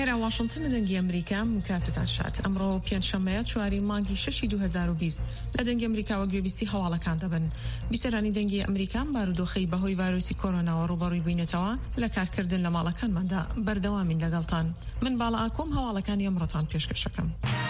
ئێرە واشنگتن لە دەنگی ئەمریکا کاتتان شات ئەمڕۆ پێنجشەممەیە 4 مانگی 6 2020 لە دەنگی ئەمریکاوە گوێبیستی هەواڵەکان دەبن. بیسەرانی دەنگی ئەمریکان بارودۆخەی بەهۆی ڤایرۆسی کۆرۆناوە ڕوبەڕووی بووینەتەوە لە کارکردن لە ماڵەکانماندا بەردەوامین لەگەڵتان. من باڵا ئاکۆم هەواڵەکانی ئەمڕۆتان پێشکەشەکەم.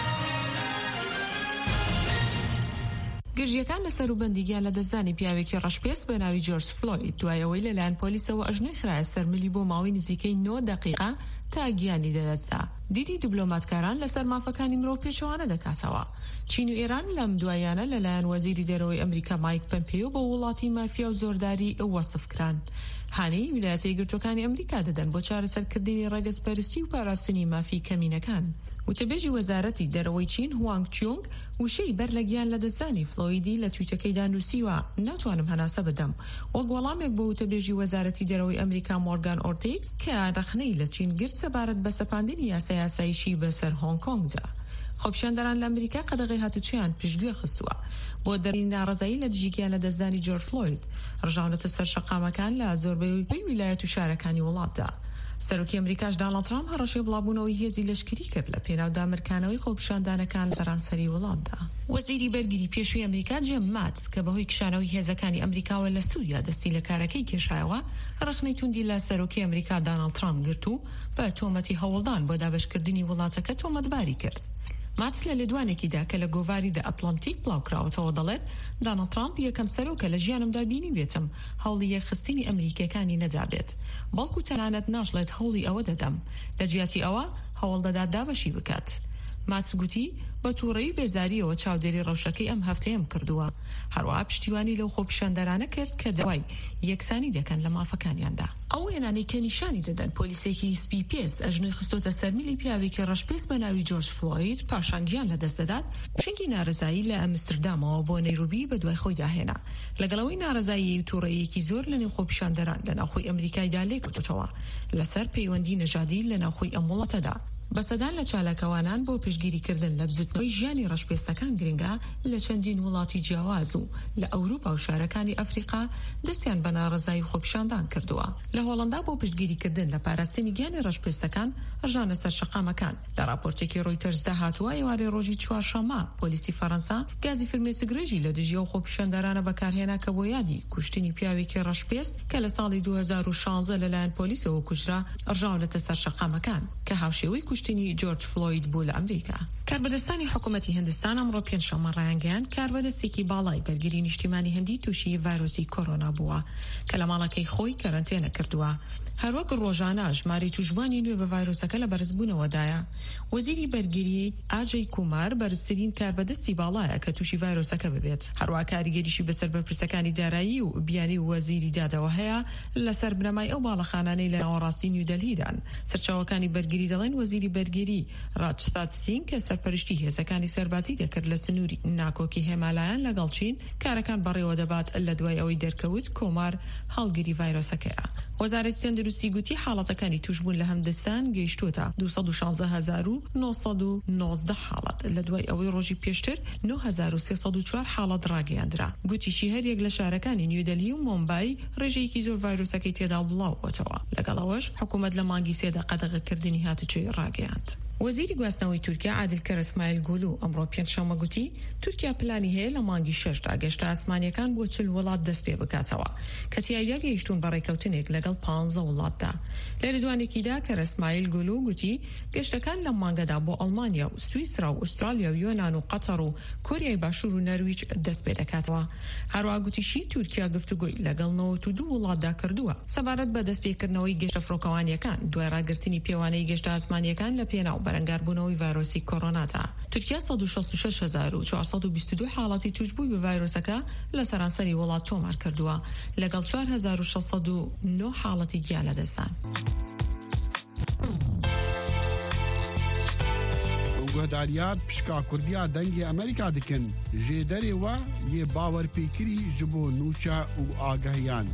گرژیەکان لەسەر و بەندیگیان لە دەستدانی پیاوێکی ڕەشپێس بە ناوی جۆرج فلۆید دوایەوەی لەلایەن پۆلیسەوە ئەژنۆی خرایە سەر ملی بۆ ماوەی نزیکەی 9 دقیقە تا گیانی دەدەستدا. دیدی دیبلۆماتکاران لەسەر مافەکانی مرۆڤ پێچەوانە دەکاتەوە. چین و ئێران لەم دوایانە لەلایەن وەزیری دەرەوەی ئەمریکا مایک پۆمپیۆ بە وڵاتی مافیا و زۆرداری وەسف کران. هانەی ویلایەتە یەکگرتووەکانی ئەمریکا دەدەن بۆ چارەسەرکردنی ڕێگەزپەرستی و پاراستنی مافی کەمینەکان. وتەبێژی وەزارەتی دەرەوەی چین هوانگ چیۆنگ وشەی بەر لە گیان لە دەستانی فلۆیدی لە تویتەکەیدا نووسیوە ناتوانم هەناسە بدەم وەک وەڵامێک بۆ وتەبێژی وەزارەتی دەرەوەی ئەمریکا مۆرگان ئۆرتێکس کە رەخنەی لە چین گرت سەبارەت بە سەپاندنی یاسایشی بەسەر هۆنگ کۆنگدا. خۆپیشاندەران لە ئەمریکا قەدەغی هاتوچیان پشتگوێ خستووە بۆ دەرین ناڕەزایی لە دژیگیان لە دەستدانی جۆرج فلۆید ڕژاونەتە سەر شەقامەکان لە زۆربەی ویلایەت و شارەکانی وڵاتدا. سەرۆکی ئەمریکاش دۆناڵد ترامپ هەڕەشەی بڵاوبوونەوەی هێزی لەشکری کرد لە پێناو دامرکانەوەی خۆپیشاندانەکان لە سەرانسەری وڵاتدا. وەزیری بەرگری پێشووی ئەمریکا جیم ماتس کە بەهۆی کشانەوەی هێزەکانی ئەمریکاوە لە سووریا دەستی لە کارەکەی کێشایەوە ڕخنەی توندی لە سەرۆکی ئەمریکا دۆناڵد ترامپ گرت و بە تۆمەتی هەوڵدان بۆ دابەشکردنی وڵاتەکە تۆمەتباری کرد. ماتس لە لێدوانێکیدا کە لە گۆڤاری دە ئەتلانتیک بڵاوکراوەتەوە دەڵێت دۆناڵد ترامپ یەکەم سەرۆکە لە ژیانمدا بینی بێتم هەوڵی یەکخستنی ئەمریکیەکانی نەدابێت بەڵکو تەنانەت ناژڵێت هەوڵی ئەوە دەدەم لە جیاتی ئەوە هەوڵ دەدات دابەشی بکات. ماتس گوتی بە تووڕەیی بێزاریەوە چاودێری ڕەوشەکەی ئەم هەفتەیەم کردووە. هەروەها پشتیوانی لەو خۆپیشاندەرانە کرد کە دەوای یەکسانی دەکەن لە مافەکانیاندا. ئەو هێنانەی کە نیشانی دەدەن پۆلیسێکی سپی پێست ئەژنۆی خستۆتە سەر میلی پیاوێکی ڕەشپێست بە ناوی جۆرج فلۆید پاشان گیان لەدەست دەدات شنگی ناڕزایی لە ئەمستردامەوە بۆ نەیروبی بە دوای خۆی داهێنا. لەگەڵەوەی ناڕزایی و تووڕەیەکی زۆر لە نێو خۆپیشاندەران لە ناوخۆی ئەمریکایدا لێکوتەوە لەسەر پەیوەندی نەژادی لە ناوخۆی ئەم وڵاتەدا. بەسەدان لە چالاکەوانان بۆ پشتگیریکردن لە بزوتنەوەی ژیانی ڕەشپێستەکان گرنگە لە چەندین وڵاتی جیاواز و لە ئەوروپا و شارەکانی ئەفریقا دەستیان بە ناڕزایی خۆپیشاندان کردووە. لە هۆڵەندا بۆ پشتگیریکردن لە پاراستنی گیانی ڕەشپێستەکان ڕژانە سەر شەقامەکان. لە راپۆرتێکی ڕۆیتەرزدا هاتووە ئێوارەی ڕۆژی چوارشەممە پۆلیسی فەڕەنسا گازی فرمێسکگرێژی لە دژی و خۆپیشاندەرانە بەکارهێنا کە بۆ یادی کوشتنی پیاوێکی ڕەشپێست کە لە ساڵی 2016 لەلایەن پۆلیسەوە کوژرا ڕژاونەتە سەر شەقامەکان کە هاوشێوەی کوشتنی جۆرج فلۆید بوو لە ئەمریکا. کاربەدەستانی حکوومەتی هەندستان ئەمڕۆ پێنجشەممە ڕایانگەیاند کاربەدەستێکی باڵای بەرگری نیشتیمانی هەندی تووشی ڤایرۆسی کۆرۆنا بووە کە لە ماڵەکەی خۆی کەرەنتێنە کردووە. هەروەک ڕۆژانە ژماری توشبوانی نوێ بە ڤایرۆسەکە لە بەرزبوونەوەدایە. وەزیری بەرگری ئاجەی کومار بەرزترین کاربەدەستی باڵایە کە تووشی ڤایرۆسەکە ببێت. هەروە کاریگەریشی بەسەر بەرپرسەکانی دارایی و بیانی وەزیری دادەوە هەیە لەسەر بنەمای ئەو باڵەخانانەی لە ناوەڕاستی نیودەلهیدان. سەرچاوەکانی بەرگری دەڵێن وەزیری بەرگری راجستات سینگ کە سەرپەرشتی هێزەکانی سەربازی دەکرد لە سنووری ناکۆکی هێمالایان لەگەڵ چین کارەکان بەڕێوە دەبات لە دوای ئەوەی دەرکەوت کۆمار هەڵگری ڤایرۆسەکەیە. وەزارەتی تەندروستی گوتی حاڵەتەکانی توشبوون لە هەمدەستان گەیشتوتە 216919 حاڵەت لە دوای ئەوەی ڕۆژی پێشتر 9304 حاڵەت ڕاگەیاندرا. گوتیشی هەریەک لە شارەکانی نیودەلهی و مۆمبای ڕێژەیەکی زۆر ڤایرۆسەکەی تێدا بڵاوبووەتەوە. لەگەڵەوەش حکوومەت لە مانگی سێدا قەدەغەکردنی هاتوچۆی ڕاگەیاند. وەزیری گواستنەوەی تورکیا عادل اسماعیل گولو ئەمڕۆ پێنجشەممە گوتی تورکیا پلانی هەیە لە مانگی 6دا گەشتە ئاسمانیەکان بۆ 40 وڵات دەست پێ بکاتەوە کە تیایدا گەیشتون بە ڕێکەوتنێک لەگەڵ 15 وڵاتدا. لە لێدوانێکیدا کە ئسماعیل گولو گوتی گەشتەکان لە مانگەدا بۆ ئەڵمانیا و سویسرا و ئوسترالیا و یۆناان و قەتەر و کۆریای باشوور و نەرویج دەست پێ دەکاتەوە. هەروە گوتیشی تورکیا گفتوگۆی لەگەڵ 92 وڵاتدا کردووە سەبارەت بە دەستپێکردنەوەی گەشتە فرۆکەوانیەکان دوای ڕاگررتنی پێوانەی گەشتە ئاسمانیەکان لە پێناو بەرەنگاربوونەوەی ڤایرۆسی کۆرۆنادا. تورکیا 166422 حاڵەتی توشبووی بە ڤایرۆسەکە لە سەرانسەری وڵات تۆمار کردووە لەگەڵ 4609 حاڵەتی گیان لەدەستدان. گۆداریار پشکا کوردیا دەنگی ئەمریکا دکن ژێدەرێوە یێ باوەرپێکری ji بۆ نوچە و ئاگەهیان.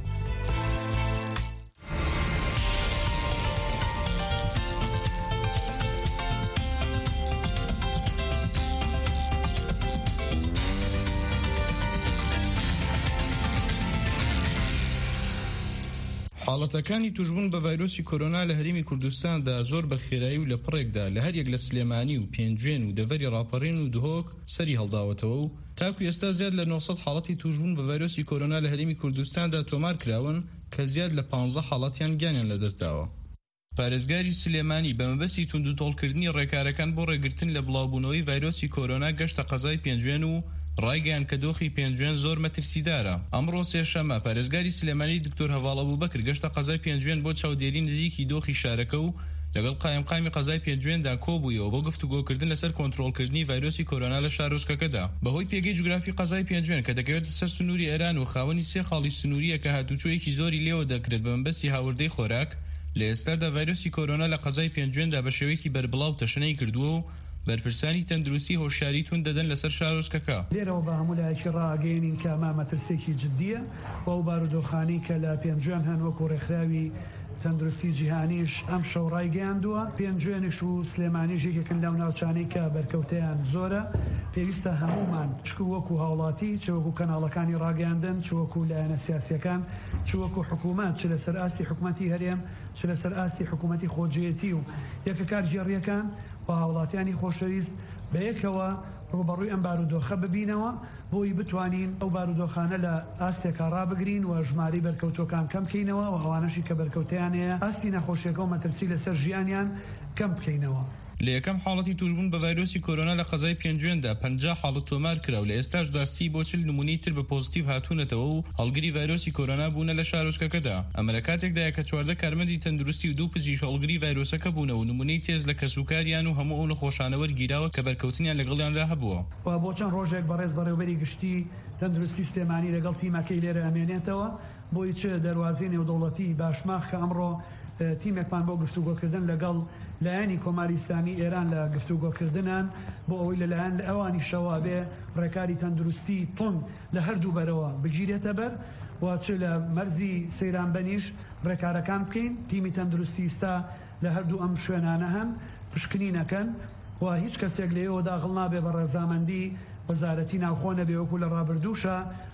حاڵەتەکانی توشبوون بە ڤایرۆسی کۆرۆنا لە هەرێمی کوردستاندا زۆر بە خێرایی و لە پڕێکدا لە هەر یەک لە سلێمانی و پێنجوێن و دەڤەری ڕاپەڕین و دهۆک سەری هەڵداوەتەوە و تاکو ئێستا زیاد لە 900 حاڵەتی توشبوون بە ڤایرۆسی کۆرۆنا لە هەرێمی کوردستاندا تۆمار کراون کە زیاد لە 15 حاڵەتیان گیانیان لەدەستداوە. پارێزگاری سلێمانی بە مەبەستی توندوتۆڵکردنی ڕێکارەکان بۆ ڕێگرتن لە بڵاوبوونەوەی ڤایرۆسی کۆرۆنا گەشتە قەزای پێنجوێن و ڕایگەیان کە دۆخی پێنجوێن زۆر مەترسیدارە. ئەمڕۆ سێشەمە پارێزگاری سلێمانی دکتۆر هەواڵ ئەبوبەکر گەشتە قەزای پێنجوێن بۆ چاودێری نزیکی دۆخی شارەکە و لەگەڵ قایمقامی قەزای پێنجوێندا کۆبوویەوە بۆ گفتوگۆکردن لەسەر کۆنتڕۆڵکردنی ڤایرۆسی کۆرۆنا لە شارۆچکەکەدا. بەهۆی پێگەی جوگرافی قەزای پێنجوێن کە دەکەوێتە سەر سنووری ئێران و خاوەنی سێ خاڵی سنووریە کە هاتوچۆیەکی زۆری لێوە دەکرێت بە مەبەستی هاوردەی خۆراک، لە ئێستادا ڤایرۆسی کۆرۆنا لە قەزای پێنجوێندا بە شێوەیەکی بەربڵاو تەشەنەی کردووە و بەرپرسانی تەندروستی هۆشیاری تون دەدەن لەسەر شارۆچکەکە. لێرەوە بە هەموو لایەکی ڕاگەیەنین کە ئەمە مەترسێکی جددیە و ئەو بارودۆخانی کە لە پێنجوێن هەن وەکو ڕێکخراوی تەندروستی جیهانیش ئەم شەو ڕایگەیاندووە. پێنجوێنش و سلێمانیش یەکێکن لەو ناوچانەی کە بەرکەوتەیان زۆرە. پێویستە هەمومان چکو وەکو هاوڵاتی چ وەکو کەناڵەکانی ڕاگەیاندن چ وەکو لایەنە سیاسیەکان چ وەکو حکوومەت چ لەسەر ئاستی حکوومەتی هەرێم چ لەسەر ئاستی حکوومەتی خۆجێتی و یەکە کار جێڕیەکان و هاوڵاتیانی خۆشەویست بەیەکەوە ڕوبەڕووی ئەم بارودۆخە ببینەوە بۆی بتوانین ئەو بارودۆخانە لە ئاستێکا ڕابگرین و ژماری بەرکەوتوەکان کەم بکەینەوە و ئەوانەشی کە بەرکەوتیان هەیە ئاستی نەخۆشیەکە و مەترسی لەسەر ژیانیان کەم بکەینەوە. لە یەکەم حاڵەتی توشبوون بە ڤایرۆسی کۆرۆنا لە قەزای پێنجوێندا 50 حاڵەت تۆمار کرا و لە ئێستاشدا 30 بۆ 40 نمونەی تر بە پۆزیتیڤ هاتوونەتەوە و هەڵگری ڤایرۆسی کۆرۆنا بوونە لە شارۆچکەکەدا. ئەمە لە کاتێکدایە کە 14 کارمەندی تەندروستی و 2 پزیشک هەڵگری ڤایرۆسەکە بوونەوە و نمونەی تێز لە کەسوکاریان و هەموو ئەو نەخۆشانە وەرگیراوە کە بەرکەوتنیان لەگەڵیاندا هەبووە. و بۆ چەند ڕۆژێک بەڕێز بەڕێوەبەری گشتی تەندروستی سلێمانی لەگەڵ تیمەکەی لێرە ئەمێنێتەوە بۆی چ دەواازی نێودەوڵەتی باشماخ کە ئەمڕۆ تیمێکمان بۆ گفتوگۆکردن لەگەڵ لایەنی کۆماری ئیسلامی ئێران لە گفتوگۆکردنان بۆ ئەوەی لەلایەن ئەوانی شەوا بێ ڕێکاری تەندروستی تۆن لە هەردوو بەرەوە بگیرێتە بەر و چ لە مەرزی سەیرانبەنیش ڕێکارەکان بکەین. تیمی تەندروستی ئێستا لە هەردوو ئەم شوێنانە هەن پشکنی نەکەن و هیچ کەسێک لێەوە داخڵ نابێ بە ڕێزامەندی وەزارەتی ناوخۆ نەبێ وەکو لە ڕابردووشە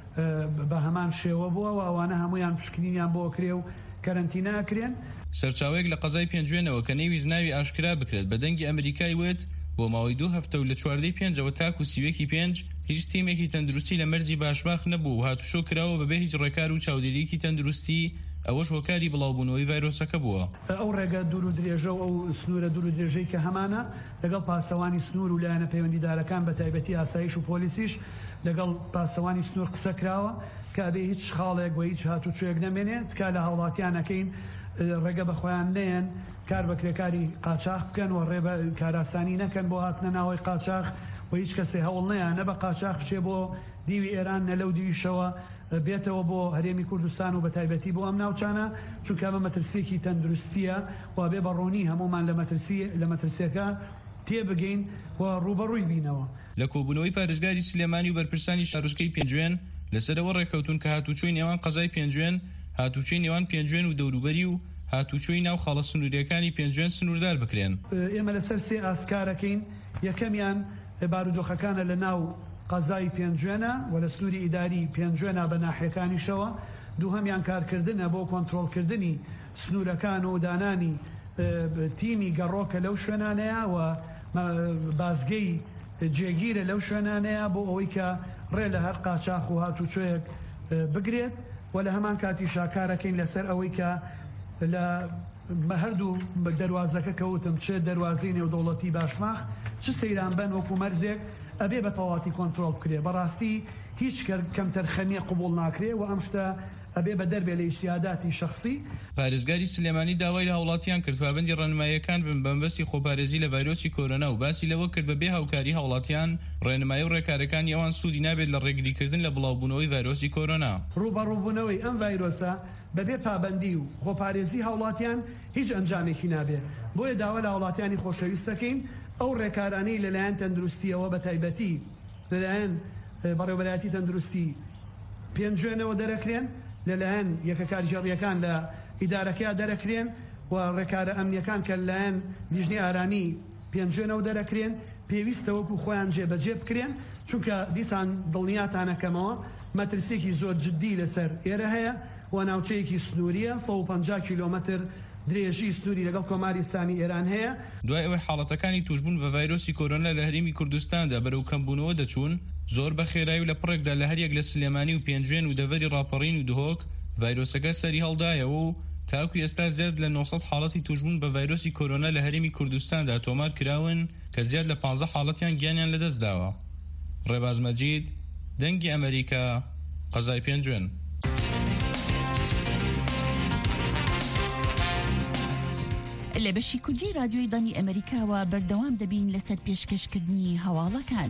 بە هەمان شێوە بووە و ئەوانە هەمویان پشکنینیان بۆ کرێ و کەرەنتیناکرێن. سەرچاوەیەک لە قەزای پێنجوێنەوە کە نەیویست ناوی ئاشکرا بکرێت بە دەنگی ئەمریکای وێت بۆ ماوەی 2 هەفتە و لە 14 پێنجەوە تاکو سیوێکی 5 هیچ تیمێکی تەندروستی لە مەرزی باشماخ نەبوو و هاتوشۆ کراوە بەبێ هیچ ڕێکار و چاودێریەکی تەندروستی ئەوەش هۆکاری بڵاوبوونەوەی ڤایرۆسەکە بووە. ئەو ڕێگە دوور و درێژە و ئەو سنوورە دوور و درێژەی کە هەمانە لەگەڵ پاسەوانی سنوور و لایەنە پەیوەندیدارەکان بە تایبەتی ئاسایش و پۆلیسیش لەگەڵ پاسەوانی سنوور قسە کراوە کە ئەبێ هیچ خاڵێک و هیچ هاتوچۆیەک نەمێنێت کە لە هاوڵاتیانەکەین ڕێگە بەخۆیان نێن کار بە کرێکاری قاچاق بکەن و ڕێبە کاراسانی نەکەن بۆ هاتنە ناوەی قاچاق و هیچ کەسێ هەوڵ نەیە نە بە قاچاق بچێ بۆ دیوی ئێران نە لەو دیویشەوە بێتەوە بۆ هەرێمی کوردستان و بە تایبەتی بۆ ئەم ناوچانە چونکە بە مەترسیەکی تەندروستیە و بێ بەڕۆنی هەمومان لە مەترسیەکە تێبگەین و ڕوبەڕووی بینەوە. لە کۆبوونەوەی پارێزگاری سلێمانی و بەرپرسانی شارۆچکەی پێنجوێن لەسەرەوە ڕێکەوتون کە هاتوچۆی نێوان قەزای پێنجوێن، هاتوچۆی نێوان پێنجوێن و دەوروبەری و هاتوچۆی ناو خاڵە سنووریەکانی پێنجوێن سنووردار بکرێن. ئێمە لەسەر سێ ئاسکارەکەین. یەکەمیان بارودۆخەکانە لە ناو قەزای پێنجوێنە و لە سنووری ئیداری پێنجوێنە بە ناحیەکانیشەوە. دووهەمیان کارکردنە بۆ کۆنتڕۆڵکردنی سنوورەکان و دانانی تیمی گەڕۆکە لەو شوێنانەیە و بازگەی جێگیرە لەو شوێنانەیە بۆ ئەوەی کە ڕێ لە هەر قاچاق و هاتوچۆیەک بگرێت و لە هەمان کاتی شاکارەکەین لەسەر ئەوەی کە لە هەردوو دەواازەکە کەوتم چه دەواازی نێودەوڵەتی باشماخ چ سەیرانبەن وەکو مەرزێک ئەبێ بە تەواتی کۆنتڕۆڵ بکرێ. بەڕاستی هیچ کەم تەرخەمیە قبول ناکرێ و ئەم شتە ئەبێ بە دەربێ لە ئیشتیاداتی شخصی. پارێزگاری سلێمانی داوای لە هاوڵاتیان کرد پابەندی ڕێنماییەکان بن بە مەبەستی خۆپارێزی لە ڤایرۆسی کۆرۆنا و باسی لەوە کرد بەبێ هاوکاری هاوڵاتیان ڕێنمایی و ڕێکارەکان یەوان سوودی نابێت لە ڕێگریکردن لە بڵاوبوونەوەی ڤایرۆسی کۆرۆنا. ڕوبەڕووبوونەوەی ئەم ڤایرۆسە بەبێ پابەندی و خۆپارێزی هاوڵاتیان هیچ ئەنجامێکی نابێت. بۆیە داوا لە هاوڵاتیانی خۆشەویستەکەین ئەو ڕێکارانەی لەلایەن تەندروستیەوە بە تایبەتی لەلایەن بەڕێوەبەرایەتی تەندروستی پێنجوێنەوە دەرەکرێن لەلایەن یەکەکار جێڕیەکان لە ئیدارەکەیان دەرەکرێن و ڕێکارە ئەمنیەکان کە لەلایەن لیژنەی ئارانی پێنجوێنەوە دەرەکرێن پێویستە وەکو خۆیان جێبەجێ بکرێن چونکە دیسان دڵنیاتانەکەمەوە مەترسێکی زۆر جددی لەسەر ئێرە هەیە و ناوچەیەکی سنووریە 150 کیلۆمەتر درێژی سنووری لەگەڵ کۆماری ئیسلامی ئێران هەیە. دوای ئەوەی حاڵەتەکانی توشبوون بە ڤایرۆسی کۆرۆنا لە هەرێمی کوردستاندا بەرەو کەمبوونەوە دەچوون، زۆر بە خێرایی و لە پڕێکدا لە هەریەک لە سلێمانی و پێنجوێن و دەڤەری ڕاپەڕین و دهۆک ڤایرۆسەکە سەری هەڵدایەوە و تاکو ئێستا زیاد لە 900 حاڵەتی توشبوون بە ڤایرۆسی کۆرۆنا لە هەرێمی کوردستاندا تۆمار کراون کە زیاد لە 15 حاڵەتیان گیانیان لەدەست داوە. ڕێباز مەجید، دەنگی ئەمریکا، قەزای پێنجوێن. لە بەشی کوردی رادیۆی دانی ئەمریکاوە بەردەوام دەبین لەسەر پێشکەشکردنی هەواڵەکان.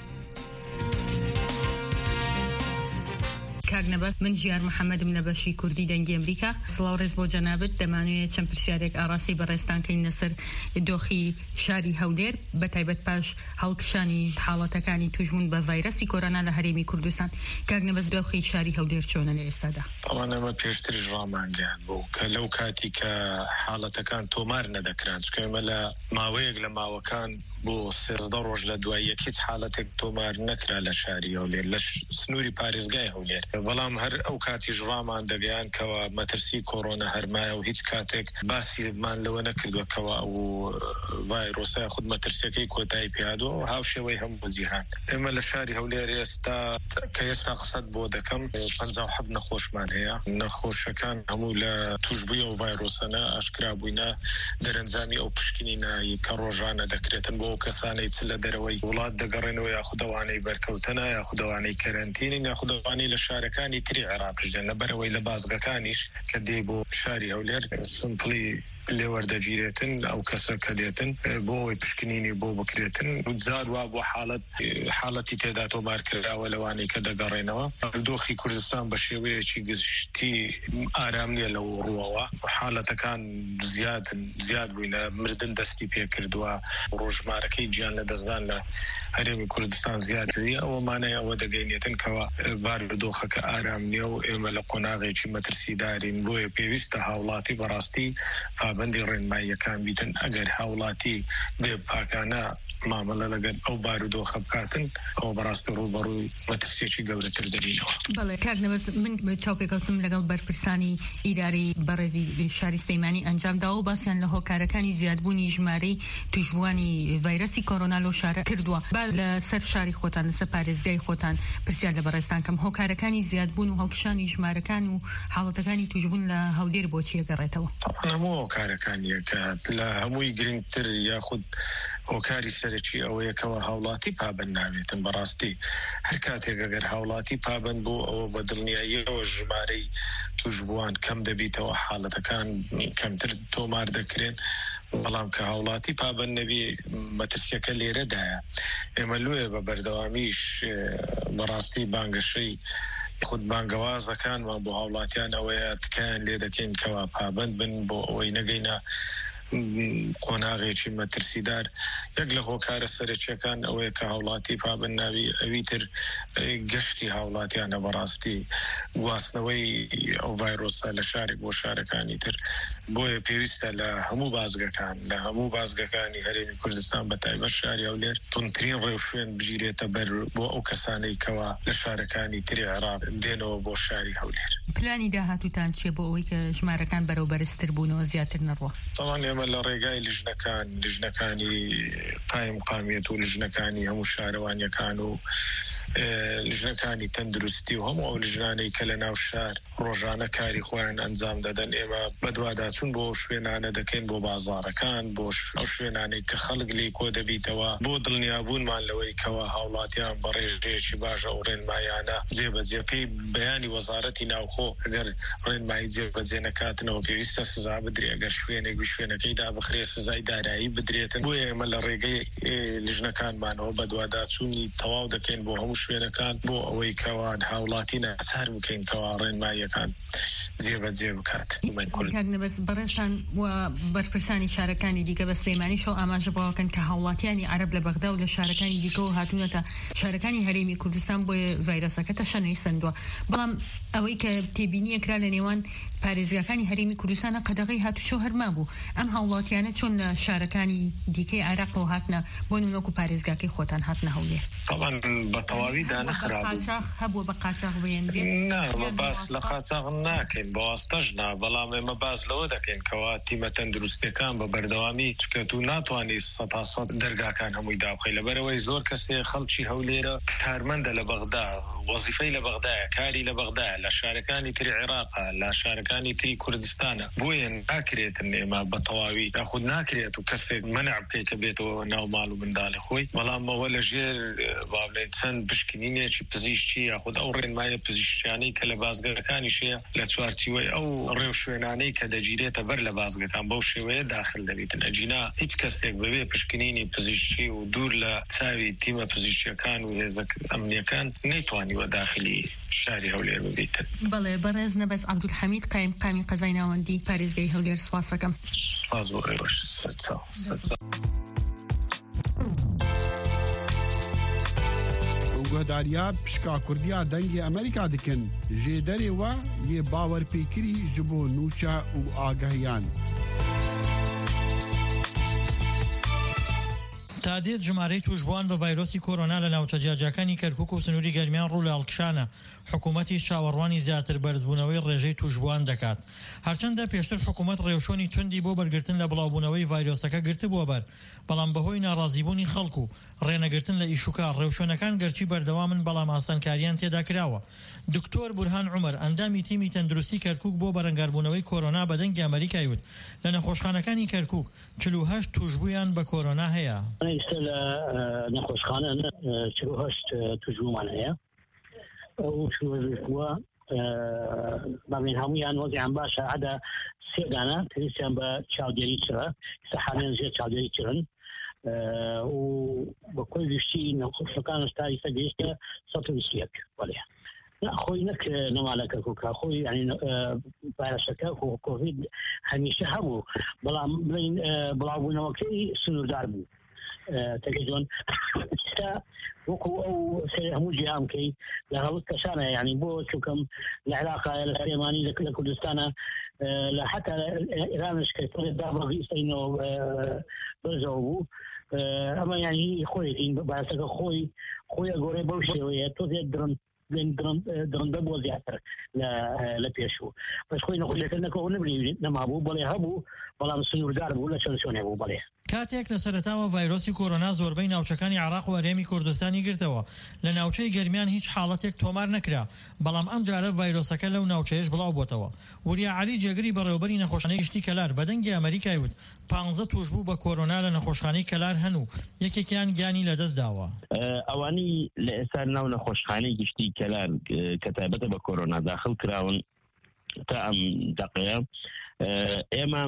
کاک نەبەست، من ژیار محەممەدم لە بەشی کوردی دەنگی ئەمریکا. سڵاو ڕێز بۆ جەنابەت، دەمانوێت چەند پرسیارێک ئاڕاستی بەڕێستانکەین لەسەر دۆخی شاری هەولێر بە تایبەت پاش هەڵکشانی حاڵەتەکانی توشبوون بە ڤایرۆسی کۆرۆنا لە هەرێمی کوردستان. کاک نەبەست، دۆخی شاری هەولێر چۆنە لە ئێستادا؟ تاوان ئەمە پێشتریش ڕامانگەیان بوو کە لەو کاتی کە حاڵەتەکان تۆمار نەدەکران، چکە ئێمە لە ماوەیەک لە ماوەکان بۆ 13 ڕۆژ لە دوای هیچ حاڵەتێک تۆمار نەکرا لە شاری هەولێر لە سنووری پارێزگای هەولێر. بەڵام هەر ئەو کاتیش ڕامان دەگەیان کەوە مەترسی کۆرۆنا هەرمایە و هیچ کاتێک باسیمان لەوە نەکردووەکەوە ئەو ڤایرۆسە خود مەترسیەکەی کۆتایی پێهاتووە و هاوشێوەی هەموو جیهان. ئێمە لە شاری هەولێر ئێستا کە ئێستا قسەت بۆ دەکەم 57 نەخۆشمان هەیە. نەخۆشەکان هەموو لە توشبووی ئەو ڤایرۆسەنە ئاشکرا بووینە دەرەنجامی ئەو پشکنینایی کە ڕۆژانە دەکرێتن بۆ کەسانەی چ لە دەرەوەی وڵات دەگەڕێنەوە یاخودەوانەی بەرکەوتنە یاخودەوانەی کەرەنتینین یاخودەوانەی لە شارەکانی تری عێراقشدن لەبەرەوەی لە بازگەکانیش کە دێ بۆ شاری هەولێر سمپلی لێوەردەگیرێتن ئەو کەسە کە دێتن بۆ ئەوەی پشکنینی بۆ بکرێتن جار وا بۆ حاڵەتی تێدا تۆمار کراوە لەوانەی کە دەگەڕێنەوە. دۆخی کوردستان بە شێوەیەکی گشتی ئارام نیە لەو ڕووەوە، حاڵەتەکان زیاد بووینە، مردن دەستی پێ کردووە، ڕۆژمارەکەی گیان لە دەستدان لە هەرێمی کوردستان زیاتری. ئەوەمانەیە ئەوە دەگەینێتن کەوە بارودۆخەکە ئارام نییە و ئێمە لە قۆناغێکی مەترسیدارین. بۆیە پێویستە هاوڵاتی بەڕاستی پابەندی ڕێنماییەکان بیتن. ئەگەر هاوڵاتی بێ پاکانە مامەڵە لەگەر ئەو بارودۆخە بکاتن ئەوە بەڕاستی ڕووبەڕووی مەترسیێکی گەورەتر دەبینەوە. بەڵێ کاک نەبەست، من چاوپێکەوتم لەگەڵ بەرپرسانی ئیداری بەڕێزی شاری سلەیمانی ئەنجامدا و باسییان لە هۆکارەکانی زیادبوونی ژمارەی توشبوانی ڤایرۆسی کۆرۆنا لەو شارە کردووە. با لە سەر شاری خۆتان لەسەر پارێزگای خۆتان پرسیار لە بەڕێستان کەم هۆکارەکانی زیادبوون و هەڵکشانی ژمارەکان و حاڵەتەکانی توشبوون لە هەولێر بۆچی ئەگەڕێتەوە؟ هەموو هۆکارەکانیە کە لە هەمووی گرنگتر یاخود هۆکاری سەرەکی ئەوەیەکەوە هاوڵاتی پابند ناوێتن. بەڕاستی هەر کاتێک ئەگەر هاوڵاتی پابند بوو ئەوە بە دڵنیاییەوە ژمارەی توشبووان کەم دەبیتەوە، حاڵەتەکان کەمتر تۆمار دەکرێن. بەڵام کە هاوڵاتی پابند نەبی مەترسیەکە لێرەدایە. ئێمە لێ بە بەردەوامیش بەڕاستی بانگەشەی خود بانگەوازەکانمان بۆ هاوڵاتیان ئەوەیە تکایان لێ دەکەین کەوا پابند بن بۆ ئەوەی نەگەینە قۆناغێکی مەترسیدار. یەک لە هۆکارە سەرچیەکان ئەوەیە کە هاوڵاتی پابند ناوی، ئەوی تر گەشتی هاوڵاتیانە بەڕاستی گواستنەوەی ئەو ڤایرۆسە لە شارێک بۆ شارەکانی تر. بۆیە پێویستە لە هەموو بازگەکانی هەرێمی کوردستان بە تایبەت شاری هەولێر تونترین ڕێو شوێن بگیرێتە بەر بۆ ئەو کەسانەی کەوا لە شارەکانی تری عێراق دێنەوە بۆ شاری هەولێر. پلانی داهاتووتان چیە بۆ ئەوەی کە ژمارەکان بەرەو بەرزتر بوونەوە زیاتر نەڕوە؟ ئێمە لە ڕێگای لیژنەکانی قایم قامیەت و لیژنەکانی هەموو شارەوانیەکان و لیژنەکانی تەندروستی و هەموو ئەو لیژنانەی کە لە ناو شار ڕۆژانە کاری خۆیان ئەنجام دەدەن، ئێمە بەدواداچوون بۆ شوێنانە دەکەین، بۆ بازاڕەکان، بۆ ئەو شوێنانەی کە خەڵک لێی کۆ دەبیتەوە، بۆ دڵنیابوونمان لەوەی کەوا هاوڵاتیان بە ڕێژەیەکی باشە و ڕێنمایانە جێبەجێکەی بەیانی وەزارەتی ناوخۆ ئەگەر ڕێنمایی جێبەجێ نەکاتنەوە پێویستە سزا بدرێ، ئەگەر شوێنێک شوێنەکەیدا بخرێ سزای دارایی بدرێتن. بۆیە ئێمە لە ڕێگەی لیژنەکانمانەوە بەدواداچوونی تەواو دەکەین بۆ هەموو شوێنەکان بۆ ئەوەی کەوا هاوڵاتی ناچار بکەین کەوا ڕێنماییەکان جێبەجێ بکات. کاک نەبەست، بەڕێستان و بەرپرسانی شارەکانی دیکە بە سلەیمانیشەوە ئاماژە بۆکەن کە هاوڵاتیانی عەرەب لە بەغدا و لە شارەکانی دیکەەوە هاتوونەتە شارەکانی هەرێمی کوردستان بۆیە ڤایرۆسەکە تەشەنەی سندووە. بەڵام ئەوەی کە تێبینیەکرا لە نێوان پارێزگاکانی هەرێمی کوردستانە قەدەغەی هاتوشە هەرما بوو. ئەم هاوڵاتیانە چۆن لە شارەکانی دیکەی عێراقەوە هاتنە بۆ نمونەکو پارێزگاکەی خۆتان هاتنە هەولێر؟ طبعا بە تەواوی دانەخرابوو. هەبووە بە قاچاغ بێنرێت؟ نا، باس لە قاچاغ ناکەین. ناکەین بەواستەژنا بەڵام ئێمە باز لەوە دەکەین کەوا تیمە تەندروستیەکان بە بەردەوامی چکەت و ناتوانانی 100% دەرگاکان هەمووی دابخەی لەبەرەوەی زۆر کەسێ خەڵکی هەولێرە کارمەندە لە بەغدا وەزیفەی لە بەغدایە کاری لە بەغدایە لە شارەکانی تری عێراقا لە شارەکانی تری کوردستانە بۆیە ناکرێتن ئێمە بە تەواوی یاخود ناکرێت و کەسێک منع بکەی کە بێتەوە ناو ماڵ و منداڵی خۆی بەڵام ئەوە لەژێر بابلێن چەند پشکنینێکی پزیشکی یاخود ئەو ڕێنمایە پزیشکیانەی کە لە بازگەکانیشەیە لە چوارچیوەی ئەو ڕێو شوێنانەی کە دەگیرێتە بەر لە بازگەکان بەو شێوەیە داخل دەبێتن ئەجینا هیچ کەسێک بەبێ پشکنینی پزیشکی و دوور لە چاوی تیمە پزیشکیەکان و هێزە ئەمنیەکان نەیتوانیوە داخلی شاری هەولێر ببیتن. بەڵێ بەڕێز نەبەس عەبدولحەمید قایمقامی قەزای ناوەندی پارێزگای هەولێر سوپاسەکەم. سپاس بۆ ئێوەش. گۆداریا پشکا کوردیا دەنگی ئەمریکا دکن ژێ دەرێوە یێ باوەرپێکری ji bo nûça û agahiyan. تادێت ژمارەی توشبووان بە ڤایرۆسی کۆرۆنا لە ناوچە جیاجەکانی کەرکووک و سنووری گەرمیان ڕوو لە هەڵکشانە. حکوومەتی چاوەڕوانی زیاتر بەرزبوونەوەی ڕێژەی توشبووان دەکات. هەرچەندە پێشتر حکوومەت ڕێوشۆنی توندی بۆ بەرگرتن لە بڵاوبوونەوەی ڤایرۆسەکە گرتبووە بەر، بەڵام بەهۆی ناڕازیبوونی خەڵک و ڕێنەگرتن لە ئیشوکار ڕێوشۆنەکان گەرچی بەردەوامن بەڵام ئاسانکاریان تێدا کراوە. دکتۆر بورهان عومەر ئەندامی تیمی تەندروستی کەرکووک بۆ بەرەنگاربوونەوەی کۆرۆنا بە دەنگی ئەمریکای وت لە نەخۆشخانەکانی کەرکووک 48 توشبوویان بە کۆرۆنا هەیە. نەخۆشخانە 48 توشبوومان هەیە ئەو شووە بەڵێن هەمویان وەزیان باشە عەدا سێدانە پێویستیان بە چاودێری چرە سەحانیان زێر چاودێری چرن و بە کۆی وشتی نەخۆشەکان ئێستا گەیشتە 121 وەڵێ خۆی نەک نەمالە کەرکووکە خۆی ڤایرۆسەکە کۆڤید هەمیشە هەبوو بەڵام بڵێن بڵاوبوونەوەکەی سنووردار بوو تەگەجۆن وەکو ئەو سێ هەموو جیامکەی لە هەڵوت کەسانە یعنی بۆ چووکەم لە عێراقا لە سلێمانی لە کوردستانە لە حتا ئێرانش کە دابڕی ئیسەینەوە بەرزەوە بوو ئەمە یعنی خۆی باسەکە خۆی ئەگۆڕێ بەو شێوەیە تۆزێ درەندە بۆ زیاتر لە پێشوو بەس خۆی نەخۆشیەکە نەکەەوە نبری نەمابوو بەڵێ هەبوو بەڵام سنووردار بوو لە چەند شوێنێ بوو بەڵێ. کاتێک لە سەرەتاوە ڤایرۆسی کۆرۆنا زۆربەی ناوچەکانی عێراق و هەرێمی کوردستانی گرتەوە لە ناوچەی گەرمیان هیچ حاڵەتێک تۆمار نەکرا بەڵام ئەم جارە ڤایرۆسەکە لەو ناوچەیەش بڵاو بۆتەوە. وریا عەلی جێگری بەڕێوەبەری نەخۆشخانەی گشتی کەلار بە دەنگی ئەمریکای وت 15 توشبوو بە کۆرۆنا لە نەخۆشخانەی کەلار هەن و یەکێکیان گیانی لەدەست داوە. ئەوانی لە ئێستا ناو نەخۆشخانەی گشتی کەلار کە تایبەتە بە کۆرۆنا داخل کراون تا ئەم دەقەیە ئێمە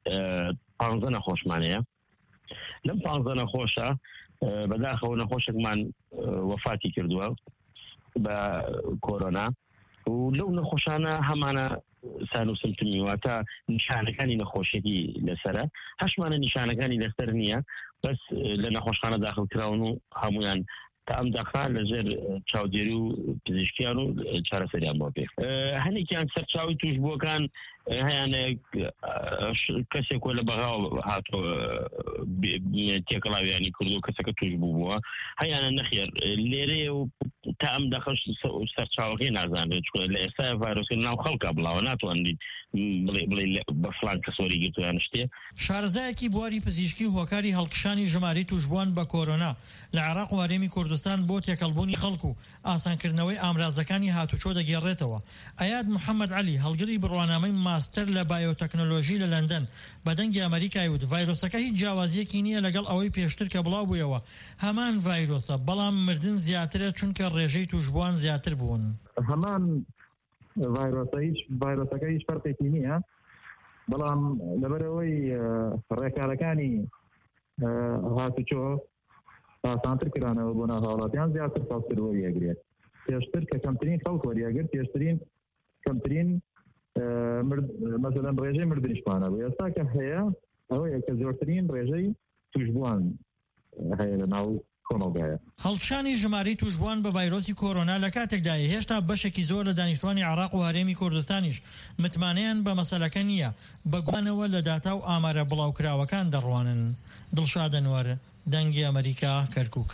15 نەخۆشمانەیە لەم 15 نەخۆشە بەداخەوە نەخۆشێکمان وەفاتی کردووە بە کۆرۆنا و لەو نەخۆشانە هەمانە سان و سمتمی واتە نیشانەکانی نەخۆشیەتی لەسرە هەشمانە نیشانەکانی لەسەر نییە بەس لە نەخۆشخانە داخل کراون و هەمویان تا ئەم داخان لەژێر چاودێری و پزیشکیان و چارەسەریان بۆ پێ هەنێکیان سەرچاوی توشبووەکان هەیانە کەسێک لە بەغاو هاتۆ تێکەڵاویانی کردو کەسەکە توش بووبووە هەیانە نەخێر لێرەیە و تا ئەم داخەش سەرچاوەکەی نازانێت لە ئێستا ڤایرۆسکە ناو خەڵکە بڵاوە ناتوانیت بڵێ بە فڵان کەسۆری گرتویان شتێ. شارەزایەکی بواری پزیشکی هۆکاری هەڵکشانی ژمارەی توشبووان بە کۆرۆنا لە عێراق و هەرێمی کوردستان بۆ تێکەڵبوونی خەڵک و ئاسانکردنەوەی ئامرازەکانی هاتوچۆ دەگێڕێتەوە. ئەیاد محەممەد عەلی هەڵگری بڕوانامەی ماستەر لە بایۆتەکنۆلۆژی لە لەندەن بە دەنگی ئەمریکای وت ڤایرۆسەکە هیچ جیاوازیەکی نییە لەگەڵ ئەوەی پێشتر کە بڵاو بوویەوە هەمان ڤایرۆسە بەڵام مردن زیاترە چونکە ڕێژەی توشبووان زیاتر بوون. هەمان ڤایرۆسەکە هیچ فەرقێکی نییە بەڵام لەبەرەوەی ڕێکارەکانی هاتوچۆ ئاسانتر کرانەوە بۆ ناهاوڵاتیان زیاتر ساڵکردوە یەگرێت پێشتر کە کەمترین خەڵک وەریاگرت پێشترین کەمترین مەسەلەن ڕێژەی مردنیشمانە بوو ئێستا کە هەیە ئەوەیە کە زۆرترین ڕێژەی توشبووان هەیە لە ناو کۆمەڵگایە. هەڵکشانی ژمارەی توشبووان بە ڤایرۆسی کۆرۆنا لە کاتێکدایە هێشتا بەشێکی زۆر لە دانیشتوانی عێراق و هەرێمی کوردستانیش متمانەیان بە مەسەلەکە نییە بەگومانەوە لە داتا و ئامارە بڵاوکراوەکان دەڕوانن. دڵشاد ئەنوەر دەنگی ئەمریکا کەرکووک.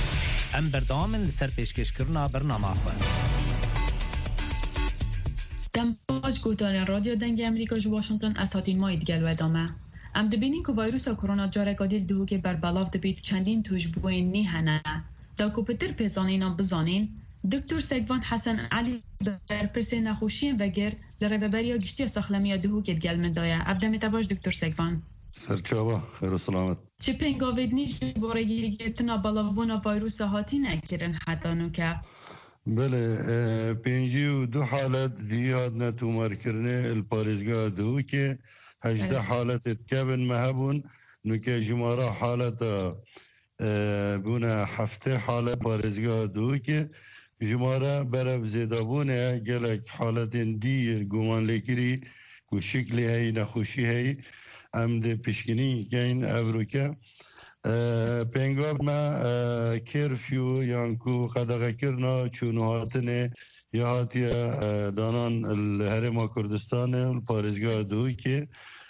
ئەم بەردەوامن لەسەر پێشکەشکردنا بەرنامە خۆ. دم باج گوتان رادیو دنگ امریکا جو واشنطن اساتین مای دیگل و ادامه ام دبینین که ویروس کرونا جاره قادل دهو که بر بلاف دبید چندین توش بوین نی هنه دا کوپتر پیزانین بزانین دکتر سگوان حسن علی بر پرسه نخوشین وگر لرببریا گشتی ساخلمی دهو که دگل من دایا افدم تباش دکتر سگوان سرچاوا خیر و سلامت چه پنگاوید نیش باره گیری گرتنا بلافبونا ویروس هاتی نکرن حتی نوکه بله 52 حالت دیاد نتومر کرنه الپارزگاه دو که 18 حالت اتکابن مهبون نوکه جمارا حالت بونه 7 حالت پارزگاه دو که جمارا برف زیدابونه گلک حالت دیر گمان لکری و شکلی هی نخوشی هی امده پشکنی که این افروکه پنگاب ما کرفیو یانکو قدغه کرنا چونو هاتنه یا هاتی دانان الهرم کردستان الپارزگاه دوی که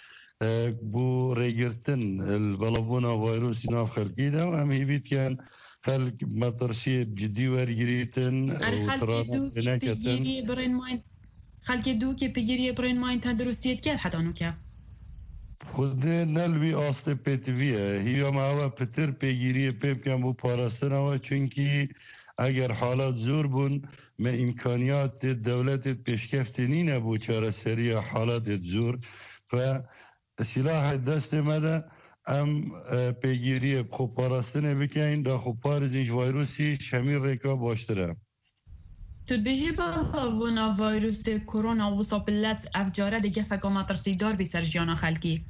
بو ریگرتن البلابونا ویروس ناف خلقی ده و همی بید کن خلق مطرسی جدی ورگریتن و ترانت بنکتن خلق دو که پیگیری برین ماین تندرستیت کرد حدانو که خود نلوی آسته پیتویه هیو ما پتر پیگیری پیب کن بو پاراستن و چونکی اگر حالات زور بون ما امکانیات دولت پیشکفتنی نبو چاره سری حالات زور و سلاح دست مده ام پیگیری خوب پاراستن بکن دا خوب پارزیش ویروسی شمیر ریکا باشتره تو بيجي بونا فيروس كورونا وصاب اللات افجاره دیگه فکا مطرسی دار بی سرجانا خلقی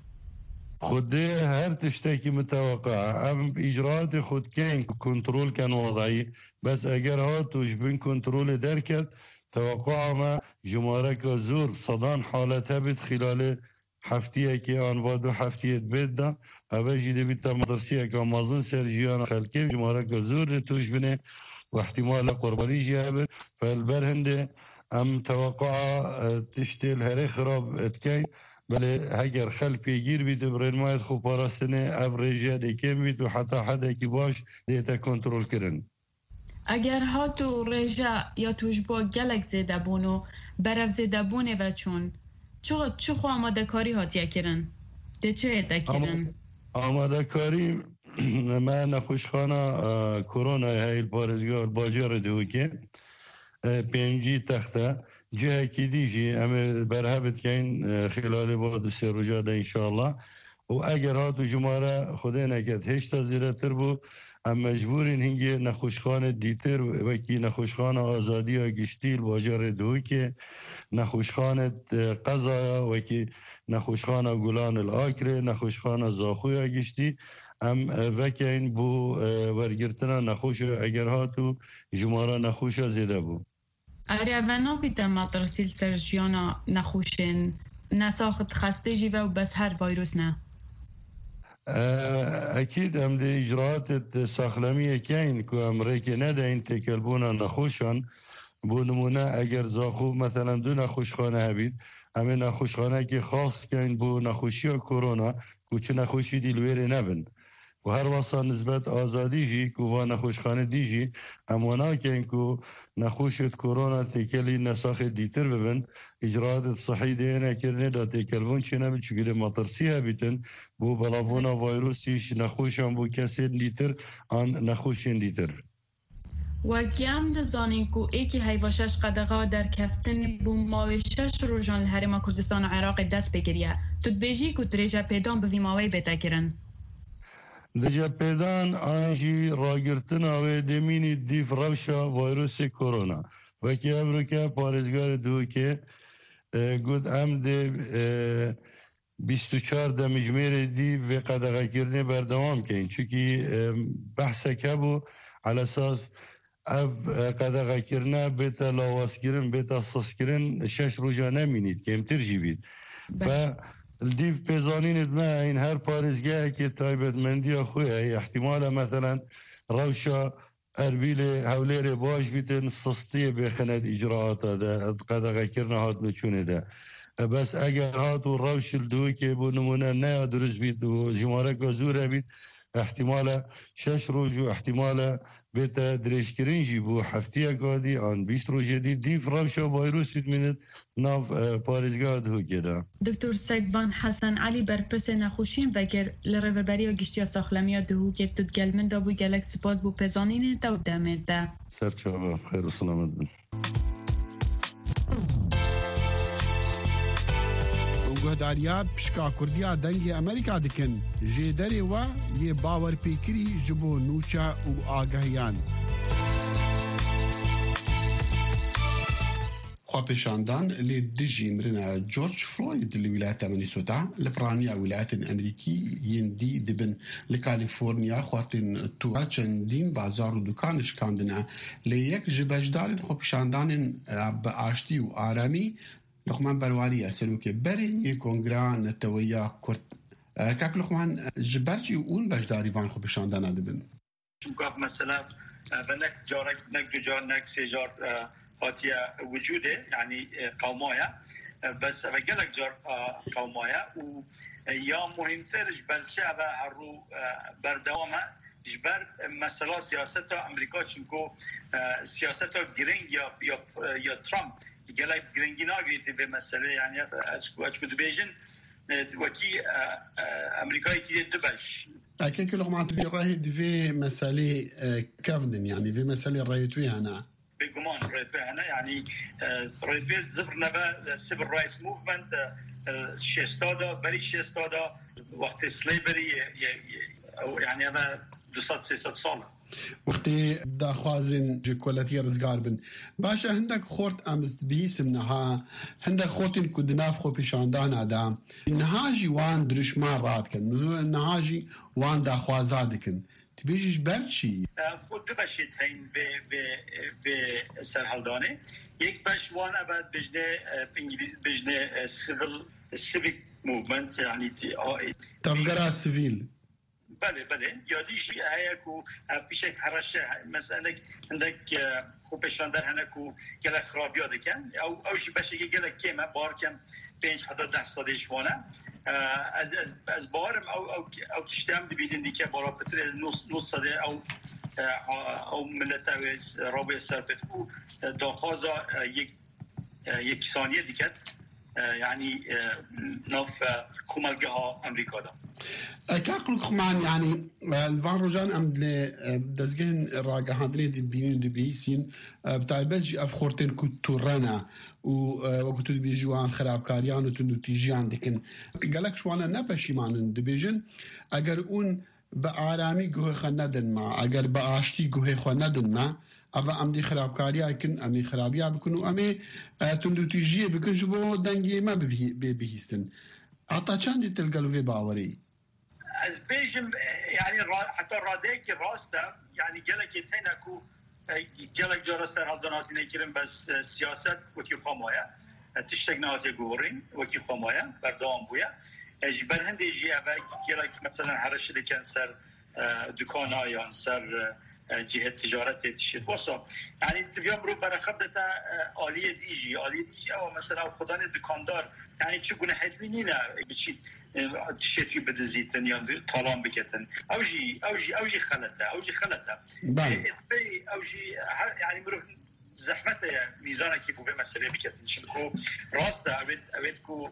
خوده هر تشتكي متوقع ام اجراءات خود كان كنترول كان وضعي بس اگر هاتوش بين كنترول دركت توقع ما جمارك زور صدان حالتها بيت خلال هفتيه كي انوادو هفتيه بيدا اوجي دي بيتا مطرسيه كامازن سرجانا خلقي جمارك زور توش بنه واحتمال قرباني جابر فالبرهند ام توقع تشتيل هري خراب اتكين بله هگر خل پیگیر بید برین ماید خوب پاراستنه افریجه دیکم بید و حتی حدا کی باش دیتا کنترول کرن اگر ها تو ریجه یا توش با گلک زیده بونو برف زیده بونه و چون چه خو آماده کاری هاتیه کرن؟ ده چه ایتا کرن؟ آماده کاری ما نخوشخانه کرونا های الپارزگار باجار دو که پینجی تخته جه کی دیجی اما برهبت کن خلال بعد سه روزه انشالله و اگر هاتو جماره خدا نکرد هیچ تا زیرتر بو ام مجبورین هنگی نخوشخانه دیتر و کی نخوشخانه آزادی و گشتیل باجار دو که نخوشخانه قضایا و کی نخوشخانه گلان الاکره نخوشخانه زاخویا گشتی ام وکین بو ورگرتنا نخوش اگر هاتو جماره نخوش زیده بو اره و نابیده مطرسیل سرجیانا نخوشن نساخت خسته جیوه و بس هر ویروس نه اكيد ام دي اجراءات الساخلميه كاين كو امريكا ندا انت كلبونا نخوشن بو نمونه اگر زاخو مثلا دو نخوشخانه هبید همه نخوشخانه که خاص کاین بو نخوشی کرونا کو چه نخوشی دیلویر نبن و هر واسه نسبت آزادی جی کو و نخوشخانه دیجی اموانا کاین کو نخوشت کرونا تکلی نساخ دیتر ببن اجراءات الصحي دينا كرني دا تكلمون شنا بتشكل مطرسيها بيتن بو بلافونا فيروسيش نخوشان بو كسر لتر عن نخوشين لتر وكيام دزانين كو ايكي هيفاشش قدغا در كفتن بو ماوشش روجان الهرم كردستان عراق دست بگیریه تدبيجي كو تريجا پیدان بوی ماوی بتا کرن دجا پیدان آنجی راگرتنا و دمینی دیف روشا ویروس کرونا وکی امریکا پارزگار دو که گود ام ده 24 دمجمیر دی و قدغه کرنه بردوام کن چونکی بحثه که بو على اساس قدغه کرنه بیتا لاواس کرن بیتا ساس کرن 6 روزا نمینید که امتر بید و الديف بيزانين ما این هر پارزگاه که تایبت مندی خویه احتمال مثلا روشا اربیل هولیر باش بیتن سستی بخند اجراعات ده قدغه کرنه هات نچونه ده بس اگر هات و روش الدوی که بو نمونه نه درست بید و جماره گذوره بید احتمال 6 روز و احتمال بتا دريشكرين جيبو حفتيا قادي عن بيسترو جديد دي فرامشا فيروس يتمنت ناف باريزگاد هو كده. دکتر سید وان حسن علی برپرس نخوشیم وگر لرهبری و گشتی ساخلمی دهو که تدگلمن دا بو گلک سپاس بو پزانین دا دمت ده. سرچابا خیر و سلامت بن. گهداریا پشکا کردیا دنگی امریکا دکن جدری و یه باور پیکری جبو نوچا و آگاهیان خواپشاندان لدجي مرنا جورج فلويد لولايات مينيسوتا لبرانيا ولايات أمريكي يندي دبن لكاليفورنيا خواتن تورا چندين بازار ودكانش كاندنا ليك جبجدارين خواپشاندان باشتي و آرامي لقمان برواري أسلوك برين يكونغرا نتويا كرت كاك لقمان جبرجي اون بجداري بان خواپشاندان دبن شمكاف مثلا بنك جارك نك دو جار نك سيجار هاتيا وجوده يعني قومايا بس بقلك جار قومايا ويا مهمتر جبل شعب عرو بردوامه جبر مثلا سياسة أمريكا چنكو سياسة جرينج يا ترامب قلك جرينجنا قريت بمسألة يعني أشكو دبيجن وكي أمريكا يكيد دبش أكيد كل ما تبي راهد في مسألة كافدن يعني في مسألة رايتوي هنا بجمان رايتوي هنا يعني رايتوي زبر نبا السيفل رايتس موفمنت شيستادا بري شيستادا وقت سليفري يعني هذا 200-300 سال وقتی داخوازن جکولتی رزگار بن باشه هندک خورت امز بیسم نها هندک خورتین کدناف خو پیشاندان آدم نهاجی وان درشمان راد کن نهاجی وان داخوازاد کن تبیجش برچی خود دو بشید هین به سرحالدانه یک بش وان ابد بجنه انگلیسی بجنه سیویک موومنت یعنی تفگرا سیویل بله یادیش هایکو پیشک هرش مثلا عندك خوبشاندر هنکو گله خرابیا دکن او شی بشه گله کیمه بار کم 5-10 ساله شوانه از بارم او تشتم دبیدن دیگه بارا پتر 9 ساله او ملت اوز رابع سرپت کو داخازا یک ثانیه دیگه يعني نوف كومالجا أمريكا دا. كاكلك خمان يعني الفان رجان أمد دزجن راجع هندري دبينين دبيسين بتاع بلجي أفخورتين كتورانا وكتو بيجوان خراب كاريان وتنو تيجي عندكن قالك شو أنا نبشي معن دبيجن أجر أون بآرامي جوه خندن ما أجر بآشتي جوه خندن ما أبا أمدي خرابكاريا يكن أمي خرابيا بكونوا أمي تندوتيجية بكون جبو دنجي ما بيهستن عطا چندي تلقلو في باوري از بيجم يعني حتى راديك راستا يعني قالك يتهينكو قالك جارة سرحالداناتي نكرن بس سياسات وكي خامايا تشتغناتي قورين وكي خامايا بردوام بويا جبال هندي جي أبا قالك مثلا حرش اللي كان سر دكانا يان سر جهة تجارت تشيد وصا يعني تبيان برو برخبدتا آلية ديجي أو مثلا خدان دكاندار يعني چگونه حدوينينا بچيد تشيد في بدزيتن يا طالان بكتن أوجي خلطة أوجي يعني مرو زحمته ميزانه كي بو مسألة بكتن شنكو راستا أبيتكو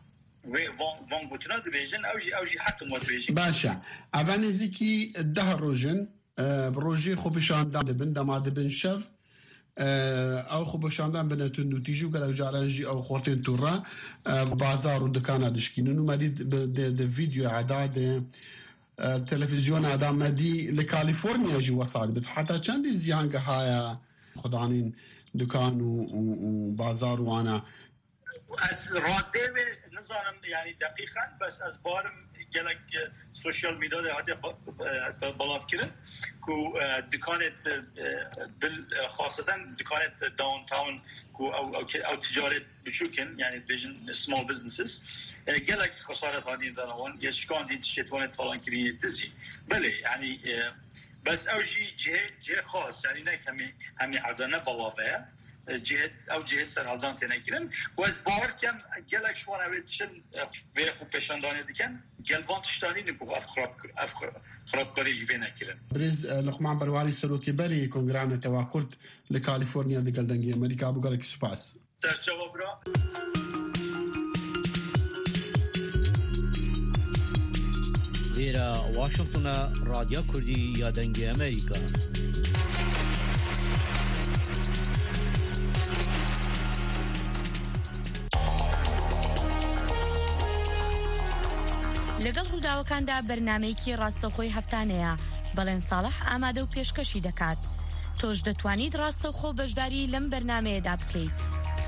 وان بوتنا دبيجن أوجي حتى مود بيجن باشا أفانيزيكي الدهر روجن بروجي خوبشاندان دبن دما دبن شف او خوبشاندان بنتون نتیجو که جارنجی او خورتين تورا بازار و دکان دشکینن و مدید ده فيديو عداد تلفزيون آدم مدي لكاليفورنيا جي وصال بت حتى چند زيانگه هاي خدانين دكان و بازار وانا از راده نظام يعني دقيقا بس از بارم گلک سوشیال میدیا ده بالاف کرد کو دکانت خاصتا دکانت داون تاون کو او تجارت بچوکن يعني بيجن سمول بزنسز گلک خسارت هادين دانوان يشكان دي تشتوان طالان كري تزي بله يعني بس اوجي جهه خاص يعني نك همي عردنا بلافه جهت او جهت سرحدان تنکرن و از باور کن گلک شما نوید چن به خوب پیشاندانی دیکن گلبان تشتانی نبو خرابکاری جیبه نکرن برز لقمان برواری سلوکی بری کنگران تواکرد لکالیفورنیا دی گلدنگی امریکا بو گلک سپاس سرچاو برا ویرا واشنطن رادیو کردی یادنگی امریکا لەگەڵ ڕووداوەکاندا بەرنامەیەکی ڕاستەوخۆی هەفتانەیە بەڵێن ساڵح ئامادە و پێشکەشی دەکات تۆش دەتوانیت ڕاستەوخۆ بەشداری لەم بەرنامەیەدا بکەیت.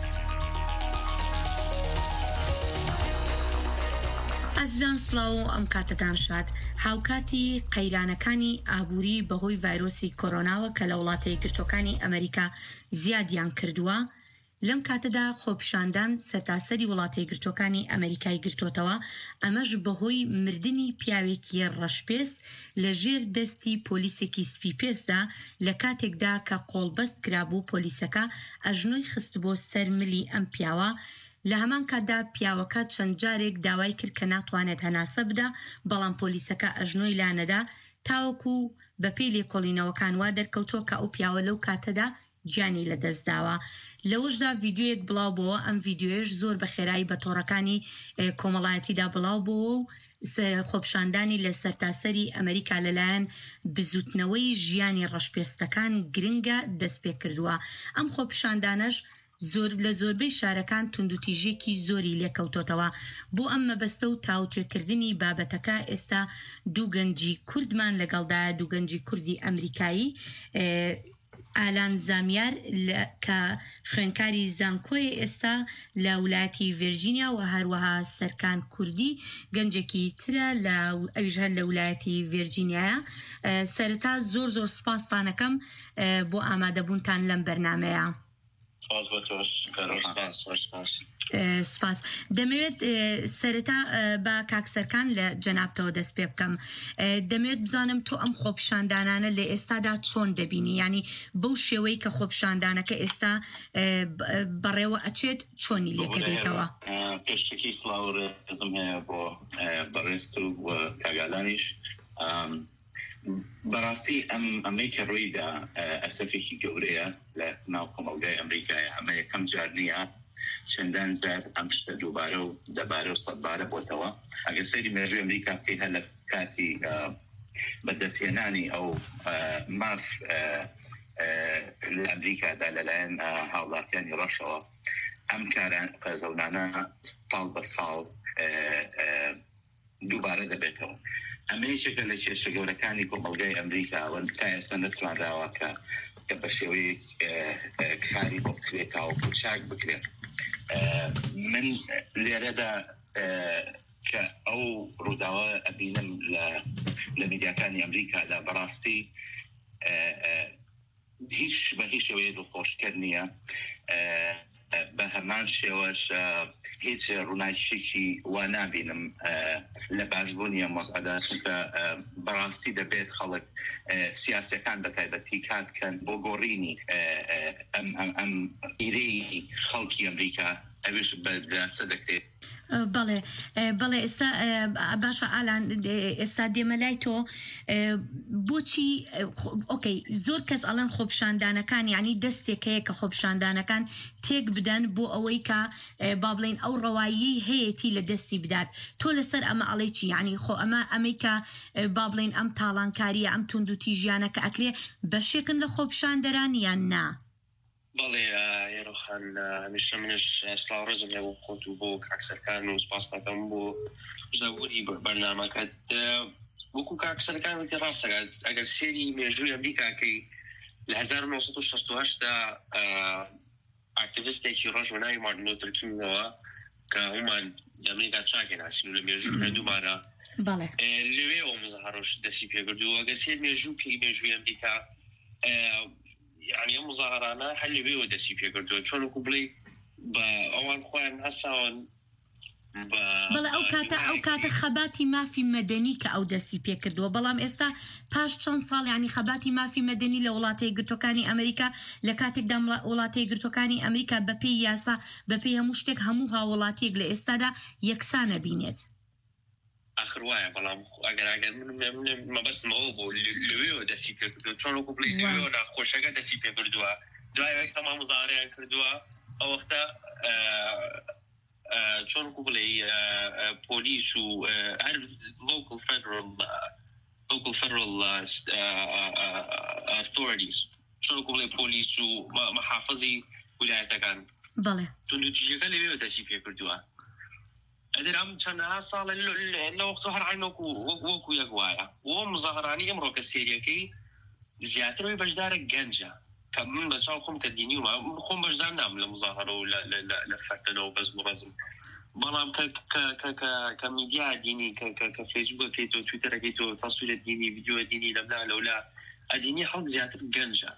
ئازیزان سڵاو ئەم کاتتان شاد هاوکاتی قەیرانەکانی ئابووری بەهۆی ڤایرۆسی کۆرۆناوە کە لە وڵاتە یەکگرتووەکانی ئەمریکا زیادیان کردووە لەم کاتەدا خۆپیشاندان سەرتاسەری وڵاتە یەکگرتووەکانی ئەمریکای گرتوتەوە ئەمەش بەهۆی مردنی پیاوێکی ڕەشپێست لە ژێر دەستی پۆلیسێکی سپیپێسدا لە کاتێکدا کە قۆڵبەست کرابوو پۆلیسەکە ئەژنۆی خست بۆ سەر ملی ئەم پیاوە لە هەمان کاتدا پیاوەکە چەند جارێک داوای کرد کە ناتوانێت هەناسە بدا بەڵام پۆلیسەکە ئەژنۆی لانەدا تاوەکو بە پێی لێکۆڵینەوەکان وا دەرکەوتۆ کە ئەو پیاوە لەو کاتەدا گیانی لەدەستداوە لەوەشدا ڤیددیویەک بڵاو بووە ئەم ڤیددیۆش زۆر بە خێرایی بە تۆڕەکانی کۆمەڵایەتیدا بڵاو بووە و خۆپیشاندانی لە سەرتاسەری ئەمریکا لەلایەن بزوتنەوەی ژیانی ڕەشپێستەکان گرنگە دەست پێ کردووە ئەم خۆپیشاندانەش لە زۆربەی شارەکان توندوتیژێکی زۆری لێکەوتۆتەوە بۆ ئەم مەبەستە و تاوتێکردنی بابەتەکە ئێستا دوو گەنجی کوردمان لەگەڵدایە دوو گەنجی کوردی ئەمریکایی ئالان زامیار کە خوێنکاری زانکۆی ئێستا لە وڵاتی ڤێرجینیا و هەروەها سەرکان کوردی گەنجێکی ترە لە ئەویش هەر لە وڵاتی ڤێرجینیایە سەرەتا زۆر سوپاستانەکەم بۆ ئامادەبوونتان لەم بەرنامەیە سپاس دەمەوێت سەرەتا بە کاکسەرکان لە جەنابتەوە دەست پێ بکەم دەمەوێت بزانم تۆ ئەم خۆپیشاندانانە لە ئێستادا چۆن دەبینی ینی بەو شێوەی کە خۆپیشاندانەکە ئێستا بەڕێوە ئەچێت چۆنی لێکە دێتەوە پێشتێکی سڵاوڕێزم هەیە بۆ بەڕێست و کاگالانیش بەڕاستی ئەمەی کە ڕوویدا ئەسەفێکی گەورەیە لە ناو کۆمەڵگای ئەمریکایە ئەمە یەکەم جار نییە چەندان جار ئەم شتە دووبارە و دەبارە و سەدبارە بۆتەوە ئەگەر سەیری مێژووی ئەمریکا بکەی هەر لە کاتی بەدەستهێنانی ئەو ماف لە ئەمریکادا لەلایەن هاوڵاتیانی ڕەشەوە ئەم کاران قەزەونانە ساڵ بە ساڵ دووبارە دەبێتەوە ئەمەیەکێکە لە کێشە گەورەکانی کۆمەڵگای ئەمریکاوە تا ئێستا نەتوانراوە کە بە شێوەیەک کاری بۆ بکرێتەوە پوچاک بکرێت من لێرەدا کە ئەو ڕووداوە ئەبینم لە میدیاکانی ئەمریکادا بەڕاستی بە هیچ شێوەیە دڵخۆشکەر نییە بە هەمان شێوەش هیچ ڕووناکیێکی وا نابینم لە باشبوونی ئەم مۆزعەدا چونکە بەڕاستی دەبێت خەڵک سیاسەکان بە تایبەتی کار بکەن بۆ گۆڕینی ئەم ئیرەی خەڵکی ئەمریکا ئەوێش بەدراسە دەکرێت بەڵێ ئێستا باشە ئالان ئێستا دێمە لای تۆ بۆچی ئۆکەی زۆر کەس ئەڵەن خۆپیشاندانەکان یعنی دەستێکەیە کە خۆپیشاندانەکان تێک بدەن بۆ ئەوەی کە با بڵێن ئەو ڕەوایی هەیەی لە دەستی بدات تۆ لەسەر ئەمە ئەڵێ چی ینی خۆ ئەمەی کە با بڵێن ئەم تاڵانکاریە ئەم توندوتیژیانە کە ئەکرێ بەشێکن لە خۆپیشاندەران یان نا بەڵێ ئێرۆخان هەمیشە منش سلااوڕێزم لە بۆ خۆت و بۆ کاکسەرکان و سپاس دەکەم بۆ ژەوری بەرنامەکەت وەکو کاکسەرەکان وتی ڕاستەکات ئەگەر سێری مێژووی ئەمریکاکەی لە 1968دا ئاکتیڤیستێکی ڕۆژوەناوی مارتین لوتر کینگەوە کە هەمومان ئەمریکا چاکێ ناسین و لە مێژوو هەندوومانە لەوێ ئەو مزەهارۆش دەستی پێکردووە ئەگەر سێر مێژوو پێی مێژووی ئەمریکا يعني مظاهرانه هل بيو دسي بيقدروا شلون كوبلي با اوان خوان هساون بەڵێ ئەو کاتە خەباتی مافی مەدەنی کە ئەو دەستی پێ کردووە بەڵام ئێستا پاش چەند ساڵ ینی خەباتی مافی مەدەنی لە وڵاتەیە گرتوەکانی ئەمریکا لە کاتێکدا وڵاتەیە گرتوەکانی ئەمریکا بەپێی یاسا بەپێی هەموو شتێک هەموو هاوڵاتیەک لە ئێستادا یەکسانە بینێت آخر وایە بەڵام ئەگەر من مەبەستمەوە بۆ لەوێ دەستی پێ کردو چۆن وەکو بڵێ لەوێ ناخۆشەکە دەستی پێ کردووە دوای تەمام مزارەیان کردووە ئەو وەختە چۆن وەکو بڵێ پۆلیس و هەر local federal authorities چۆن وەکو بڵێ پۆلیس و محافظی ویلایەتەکان توندوتیژەکە لەوێ دەستی پێ کردووە ئەدرام چەندەها ساڵە لە وەختە هەر عین وەکو یەک وایە وە مزاهرانی ئەمڕۆ کە سێریەکەی زیاترەوەی بەشدارە گەنجە کە من بە چاو خۆم کە دینی ومە خۆم بەشدار نام لە مزاهرە و لە فەرتەنەوە بەزم و ڕەزم بەڵام کە میدیا دینی کە فەیسبووکەکەیت و تویتەرەکەیت و تەسویرە دینی ڤیدیۆ دینی لەملا لەولا ئەدینی خەڵک زیاتر گەنجە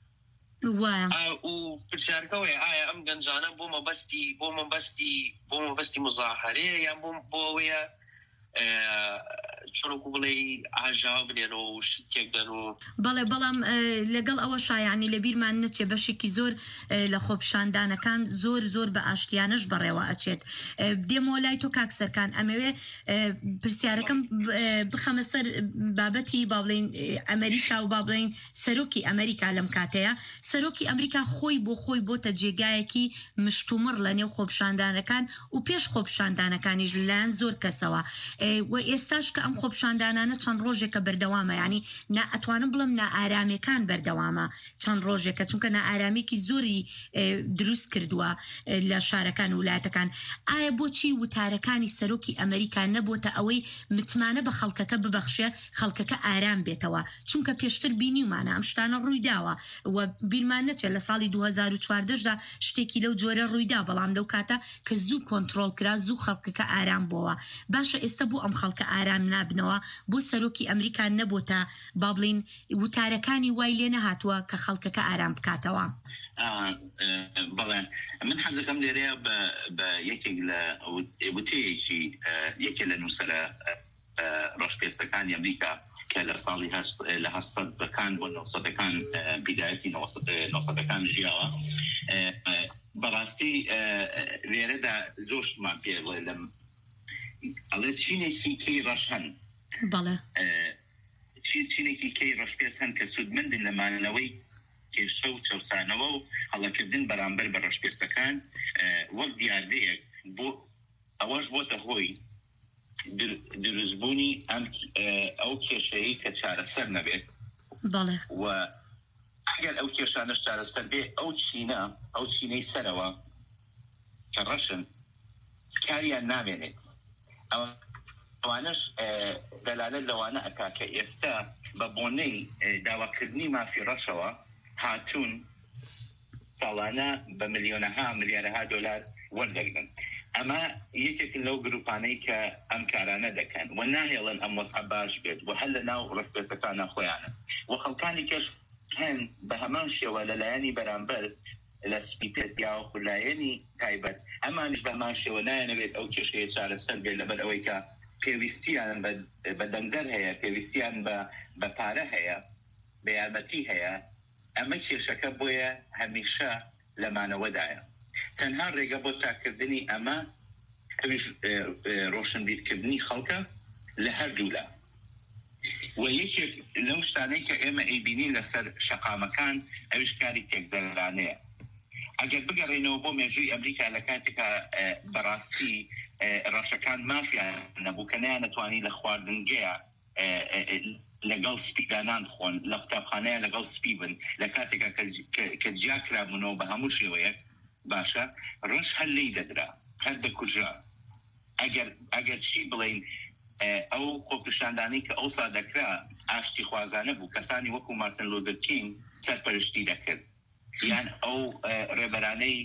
و پرسیارکەوەی ئایا ئەم گەنجانە بۆ مەبەستی مزاهرەیە یان بۆ ئەوەیە چۆنکو بڵێ ئاژاو بنێنەوە و شتێک دەن و بەڵام لەگەڵ ئەوە شایانی لە بیرمان نەچێ بەشێکی زۆر لە خۆپشاندانەکان زۆر بە ئاشتیانەش بەڕێوە ئەچێت دێمەوە لای تۆ کاکسەرکان ئەمەوێ پرسیارەکەم بخەمە سەر بابەتی با بڵێن ئەمریکا و با بڵێن سەرۆکی ئەمریکا لەم کاتەیە سەرۆکی ئەمریکا خۆی بۆتە جێگایەکی مشتومڕ لە نێو خۆپشاندانەکان و پێش خۆپشاندانەکانیش لەلایەن زۆر کەسەوە و ئێستاش کە ئەم خۆپشاندانانە چەند ڕۆژێکە بەردەوامە ینی ئەتوانم بڵم نائارامیەکان بەردەوامە چەند ڕۆژێکە چونکە نائارامیەکی زۆری دروست کردووە لە شارەکان و ویلایەتەکان ئایا بۆچی وتارەکانی سەرۆکی ئەمریکا نەبووتە ئەوەی متمانە بە خەڵکەکە ببەخشێ خەڵکەکە ئارام بێتەوە چونکە پێشتر بینیمانە ئەم شتانە ڕوویداوە و بیرمان نەچێت لە ساڵی 2014دا شتێکی لەو جۆرە ڕوویدا بەڵام لەو کاتە کە زوو کۆنتڕۆڵ کرا زوو خەڵکەکە ئارام بووە باشە ئێستا بۆ ئەم خەڵکە ئارام نابنەوە بۆ سەرۆکی ئەمریکا نەبووتە با بڵین وتارەکانی وای لێ نەهاتووە کە خەڵکەکە ئارام بکاتەوە بەڵێ من حەزەکەم لێرەیە بە یەکێک لە وتەیەکی یەکێ لە نووسەرە ڕەشپێستەکانی ئەمریکا کە لە ساڵی لە هەستەکان بۆ نۆسەدەکان بیدایەتی نۆسەدەکان ژیاوە بەڕاستی لێرەدا زۆرشمان پێ بڵێ لەم ئەڵێ چینێکی کەی ڕەش هەن چینێکی کەی ڕەشپێس هەن کە سوودمەندن لە مانەوەی کێشە و چەوسانەوە و هەڵەکردن بەرامبەر بە ڕەشپێستەکان وەک دیاردەیەک بۆ ئەوەش بۆتە هۆی دروستبوونی ئەو کێشەیە کە چارەسەر نەبێت و ئەگەر ئەو کێشانەش چارەسەر بێ ئەو چینەی سەرەوە کە ڕەشن کاریان نامێنێت ئەوانش دەلالت لەوانە ئەکا کە ئێستا بە بۆنەی داواکردنی مافی ڕەشەوە هاتوون ساڵانە بە ملیۆنەها دۆلار وەردەگرن ئەمە یەکێک لەو گروپانەی کە ئەم کارانە دەکەن و ناهێڵن ئەم وەسع باش بێت و هەر لە ناو ڕەشپێستەکانە خۆیانە و خەڵکانی کەش هەن بە هەمان شێوە لەلایەنی بەرامبەر لە سپیپێس یا خولایەنی تایبەت ئەمانش بە هەمان شێوە نایەنەوێت ئەو کێشەیە چارەسەر بێت لەبەر ئەوەی کە پێویستیان بە دەنگەر هەیە پێویستیان بە پارە هەیە بە یارمەتی هەیە ئەمە کێشەکە بۆیە هەمیشە لەمانەوەدایە تەنها ڕێگە بۆ تاکردنی ئەمە ڕۆشنبیرکردنی خەڵکە لە هەردوولا و یەکێک لەو شتانەی کە ئێمە ئەیبینین لەسەر شەقامەکان ئەویش کاری تێکدەرانەیە ئەگەر بگەڕێنەوە بۆ مێژووی ئەمریکا لە کاتێکە بەڕاستی ڕەشەکان مافیان نەبوو کە نەیانەتوانی لە خواردنگەیە لەگەڵ سپیدانان خۆن لە قوتابخانەیە لەگەڵ سپی بن لە کاتێکە کە جیا کرابوونەوە بە هەموو شێوەیەک باشە ڕەش هەر لی دەدرا هەر دەکوژرا ئەگەر چی بڵین ئەو خۆپیشاندانی کە ئەوسا دەکرا ئاشتی خوازانە بوو کەسانی وەکو مارتن لوتر کینگ سەرپەرشتی دەکرد یان ئەو ڕێبەرانەی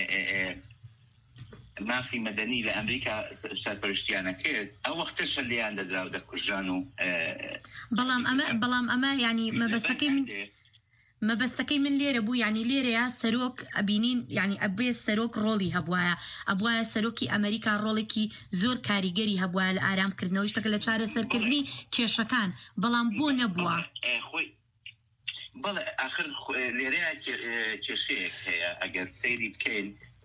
مافی مەدەنی لە ئەمریکا سەرپەرشتیانە کرد ئەو وەختەش هەلیان دەدرا و دەکوژان و بەڵام ئەمە ینی مەبەستەکەی من مەبەستەکەی من لێرە بوو ینی لێرەیە سەرۆک ئەبینین ینی ئەبێ سەرۆک ڕۆڵی هەبواە ئەبواە سەرۆکی ئەمریکا ڕۆڵێکی زۆر کاریگەری هەبواە لە ئارامکردنەوەی شتەکە لە چارەسەرکردنی کێشەکان بەڵام بۆ نەبووە بەڵێ آخر لێرەیە کێشەیەک هەیە ئەگەر سەیری بکەین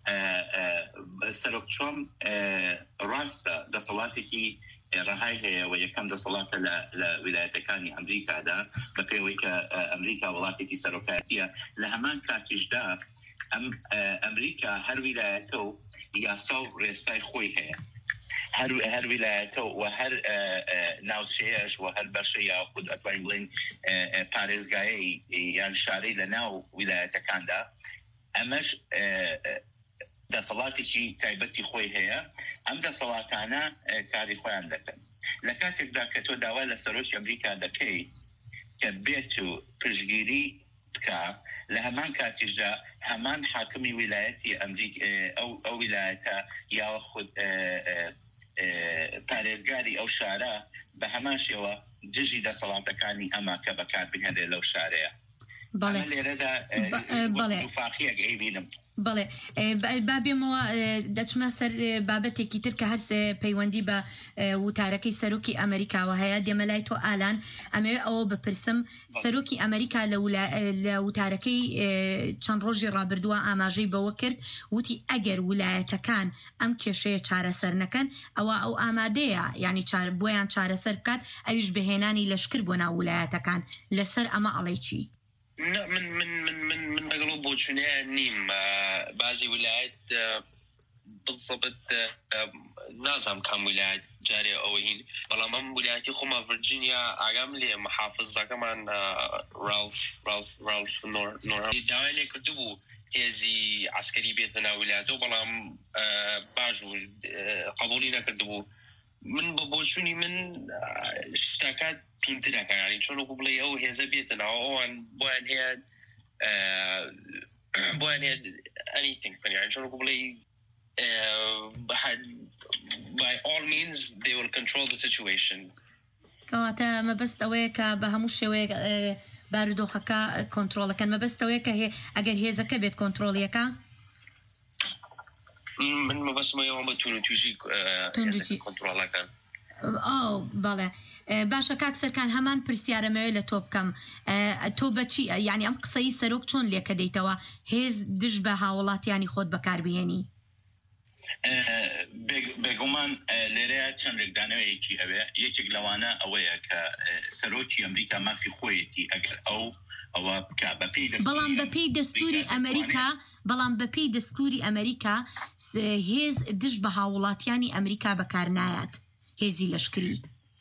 سەرۆک چۆم ڕاستە دەسەڵاتێکی ڕەهای هەیە و یەکەم دەسەڵاتە لە ویلایەتەکانی ئەمریکادا بە پێوەی کە ئەمریکا وڵاتێکی سەرۆکاتیە لە هەمان کاتیشدا ئەمریکا هەر ویلایەتە و یاسا و ڕێسای خۆی هەیە هەر ویلایەتە و هەر ناوچەیەش و هەر بەشە یاخود ئەتوانین بڵێن پارێزگایەی یان شارەی لە ناو ویلایەتەکاندا ئەمەش دەسەڵاتێکی تایبەتی خۆی هەیە ئەم دەسەڵاتانە کاری خۆیان دەکەن لە کاتێکدا کە تۆ داوا لە سەرۆکی ئەمریکا دەکەی کە بێت و پشتگیری بکە لە هەمان کاتیشدا هەمان حاکمی ویلایەتی ئەو ویلایەتە یاخود پارێزگاری ئەو شارە بە هەمان شێوە دژی دەسەڵاتەکانی ئەمە کە بەکاربهێنرێ لەو شارەیە لێرەدا وفاقیەک ئەیبینم بەڵێ با بێمەوە دەچمە سەر بابەتێکی تر کە هەر پەیوەندی بە وتارەکەی سەرۆکی ئەمریکاوە هەیە دێمە لای تۆ ئالان ئەمەوێ ئەوە بپرسم سەرۆکی ئەمریکا لە وتارەکەی چەند ڕۆژی ڕابردووە ئاماژەی بەوە کرد وتی ئەگەر ویلایەتەکان ئەم کێشەیە چارەسەر نەکەن ئەوە ئەو ئامادەیە ینی بۆیان چارەسەر بکات ئەویش بەهێنانی لەشکر بۆ ناو ویلایەتەکان لەسەر ئەمە ئەڵێ چی من لەگەڵ بۆچونەیە نیم بازی ویلایەت بالضبط نازام کام ویلایەت جارێ ئەوە هین بەڵام ئەم ویلایەتی خۆمە ڤرجینیا ئاگام لێ محافظەکەمان ڕالف نۆرهام داوای لێ کردبوو هێزی عسکەری بێتە ناو ویلایەتەوە بەڵام باش و قبولی نەکردبوو من بە بۆچوونی من شتاکات تونترەکە ینی چۆنەکو بڵێ ئەو هێزە بێتەنەوە ئەوان بۆیان هەیە anything ینی چۆنەکو بڵێ by all means they will control the situation کەواتە مەبەست ئەوەیە کە بە هەموو شێوەیەک بارودۆخەکە کۆنترۆڵەکەن مەبەست ئەوەیە کە ئەگەر هێزەکە بێت کۆنترۆڵیەکە من مەبەستمەوە بە تون و تووشی کۆنترۆڵەکەن بەڵێ باشە کاک سەرکان هەمان پرسیارەمەوێ لە تۆ بکەم تۆ بەچی ینی ئەم قسەی سەرۆک چۆن لێکە دەیتەوە هێز دژ بە هاوڵاتیانی خۆت بەکاربهێنی بێگومان لێرەیە چەند لێکدانەوەیەکی هەوێ یەکێک لەوانە ئەوەیە کە سەرۆکی ئەمریکا مافی خۆیەتی ئەگەر بەڵام بەپێی دەستوری ئەمریکا هێز دژ بە هاوڵاتیانی ئەمریکا بەکار نایات هێزی لەشکری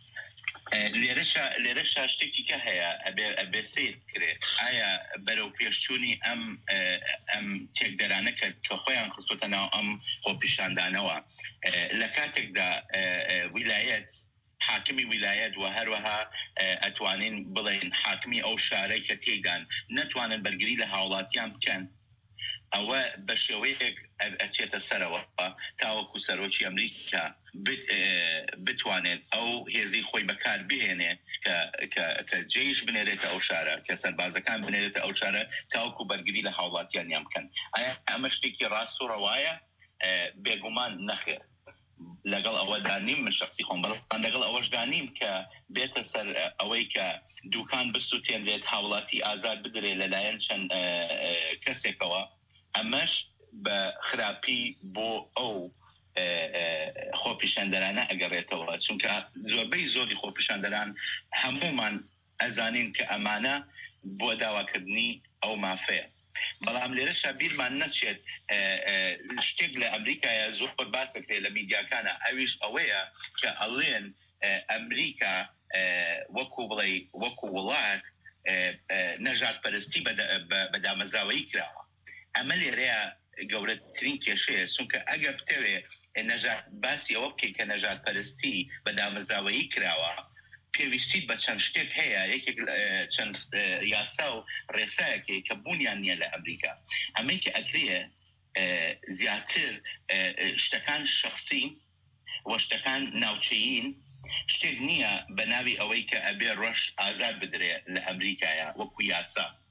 لێرەشا شتێکی کە هەیە ئەبێ سیر بکرێت ئایا بەرەو پێشچوونی ئەم تێکدەرانە کە خۆیان خستۆتە ناو ئەم خۆپیشاندانەوە لە کاتێکدا ویلایەت حاکمی ویلایەت و هەروەها ئەتوانین بڵێن حاکمی ئەو شارەی کە تێدان نەتوانن بەرگری لە هاوڵاتیان بکەن ئەوە بە شێوەیەک ئەچێتە سەرەوە تاوەکو سەرۆکی ئەمریکا بتوانێت ئەو هێزی خۆی بەکار بهێنێ کە جێیش بنێرێتە ئەو شارە کە سەربازەکان بنێرێتە ئەو شارە تاوەکو بەرگری لە هاوڵاتیانیان بکەن ئایا ئەمە شتێکی ڕاست و ڕەوایە بێگومان نەخێر لەگەڵ ئەوەدا نیم من شخصی خۆم بەڵام لەگەڵ ئەوەشدا نیم کە بێتە سەر ئەوەی کە دوکان بسووتێنرێت هاوڵاتی ئازاد بدرێ لەلایەن چەند کەسێکەوە ئەمەش بە خراپی بۆ ئەو خۆپیشاندەرانە ئەگەڕێتەوە چونکە زۆربەی زۆری خۆپیشاندەران هەمومان ئەزانین کە ئەمانە بۆ داواکردنی ئەو مافەیە بەڵام لێرەشا بیرمان نەچێت شتێک لە ئەمریکایە زۆر باسەکرێت لە میدیاکانە ئەویش ئەوەیە کە ئەڵێن ئەمریکا وەکو وڵات نەژاد پەرستی بەدامەزراوەیی کراوە ئەمە لێرەیە گەورەترین کێشەیە چونکە ئەگەر بتەوێ باسی ئەوە بکەیت کە نەژاد پەرستی بەدامەزراوەیی کراوە پێویستیت بە چەند شتێک هەیە یەکێک چەند یاسا و ڕێسایەکی کە بوونیان نییە لە ئەمریکا ئەمەی کە ئەکرێ زیاتر شتەکان شخصی و شتەکان ناوچەیین شتێک نییە بە ناوی ئەوەی کە ئەبێ ڕەش ئازاد بدرێ لە ئەمریکایە وەکو یاسا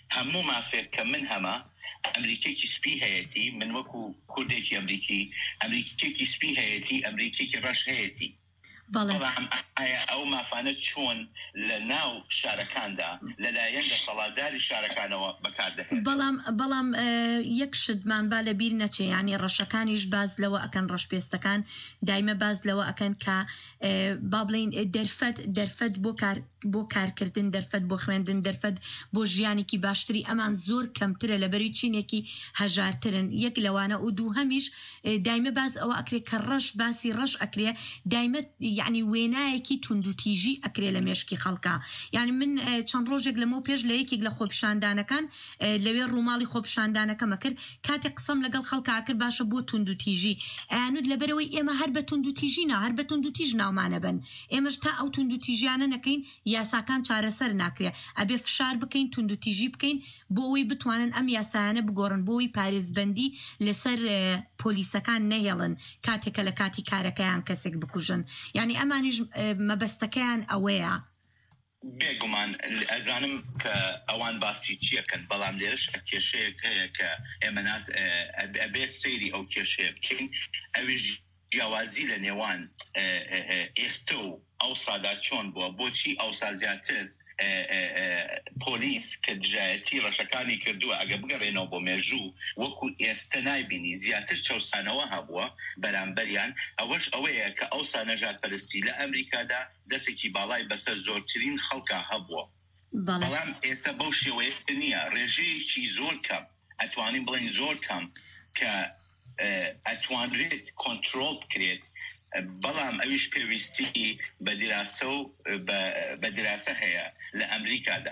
هەموو مافێک کە من هەمە ئەمریکێکی سپی هەیەی من وەکو کوردێکی ئەمریکێکی سپی هەیەی ئەمریکێکی ڕەش هەیەی بەڵام ئایا ئەو مافانە چۆن لە ناو شارەکاندا لەلایەن دەسەڵاتداری شارەکانەوە بەکاردەهێن بەڵام یەکشتمان با لە بیر نەچێ ینی ڕەشەکانیش باز لەوە ئەکەن ڕەشپێستەکان دایمە باز لەوە ئەکەن کە با بڵین دەرفەت بۆ کارکردن دەرفەت بۆ خوێندن دەرفەت بۆ ژیانێکی باشتری ئەمان زۆر کەمترە لەبەری چینێکی هەژارترن یەک لەوانە و دوو هەمیش دایمە باز ئەوە ئەکرێت کە باسی ڕەش ئەکرێ دایمە یعنی وێنایەکی توندوتیژی ئەکرێ لە مێشکی خەڵکا یعنی من چەند ڕۆژێک لەمە پێش لە یەکێک لە خۆپیشاندانەکان لەوێ ڕووماڵی خۆپیشاندانەکەمە کرد کاتێک قسەم لەگەڵ خەڵکا کرد باشە بۆ توندوتیژی ئەیانوت لەبەرەوەی ئێمە هەر بە توندوتیژی هەر بە توندوتیژ ناومانە بن ئێمەش تا ئەو توندوتیژیانە نەکەین یاساکان چارەسەر ناکرێ ئەبێ فشار بکەین توندوتیژی بکەین بۆ ئەوەی بتوانن ئەم یاسایانە بگۆڕن بۆەوەی پارێزبەندی لەسەر پۆلیسەکان نەهێڵن کاتێکە لە کاتی کارەکەیان کەسێک بکوژن یعنی ئەمانیش مەبەستەکەیان ئەوەیە بێگومان ئەزانم کە ئەوان باسی چیەکەن بەڵام لێرش کێشەیەک هەیە کە ئێمەنات ئەبێ سەیری ئەو کێشەیە بکەین ئەویش جیاوازی لە نێوان ئێستا و ئەو سادا چۆن بووە بۆچی ئەو سازیاتر پۆلیس کە دژایەتی ڕەشەکانی کردووە ئەگە بگەڕێنەوە بۆ مێژوو وەکو ئێستا نایبینی زیاتر چەسانەوە هەبووە بەرامبەریان ئەوەش ئەوەیە کە ئەوسا نەژاد پەرستی لە ئەمریکادا دەستێکی باڵای بەسەر زۆرترین خەڵکا هەبووە بەڵام ئێستا بەو شێوەیە نییە ڕێژەیەکی زۆر کەم ئەتوانین بڵین زۆر کەم کە ئەتوانرێت کۆنترۆل بکرێت بەڵام ئەویش پێویستی بە دیراسە و بە دیراسە هەیە لە ئەمریکادا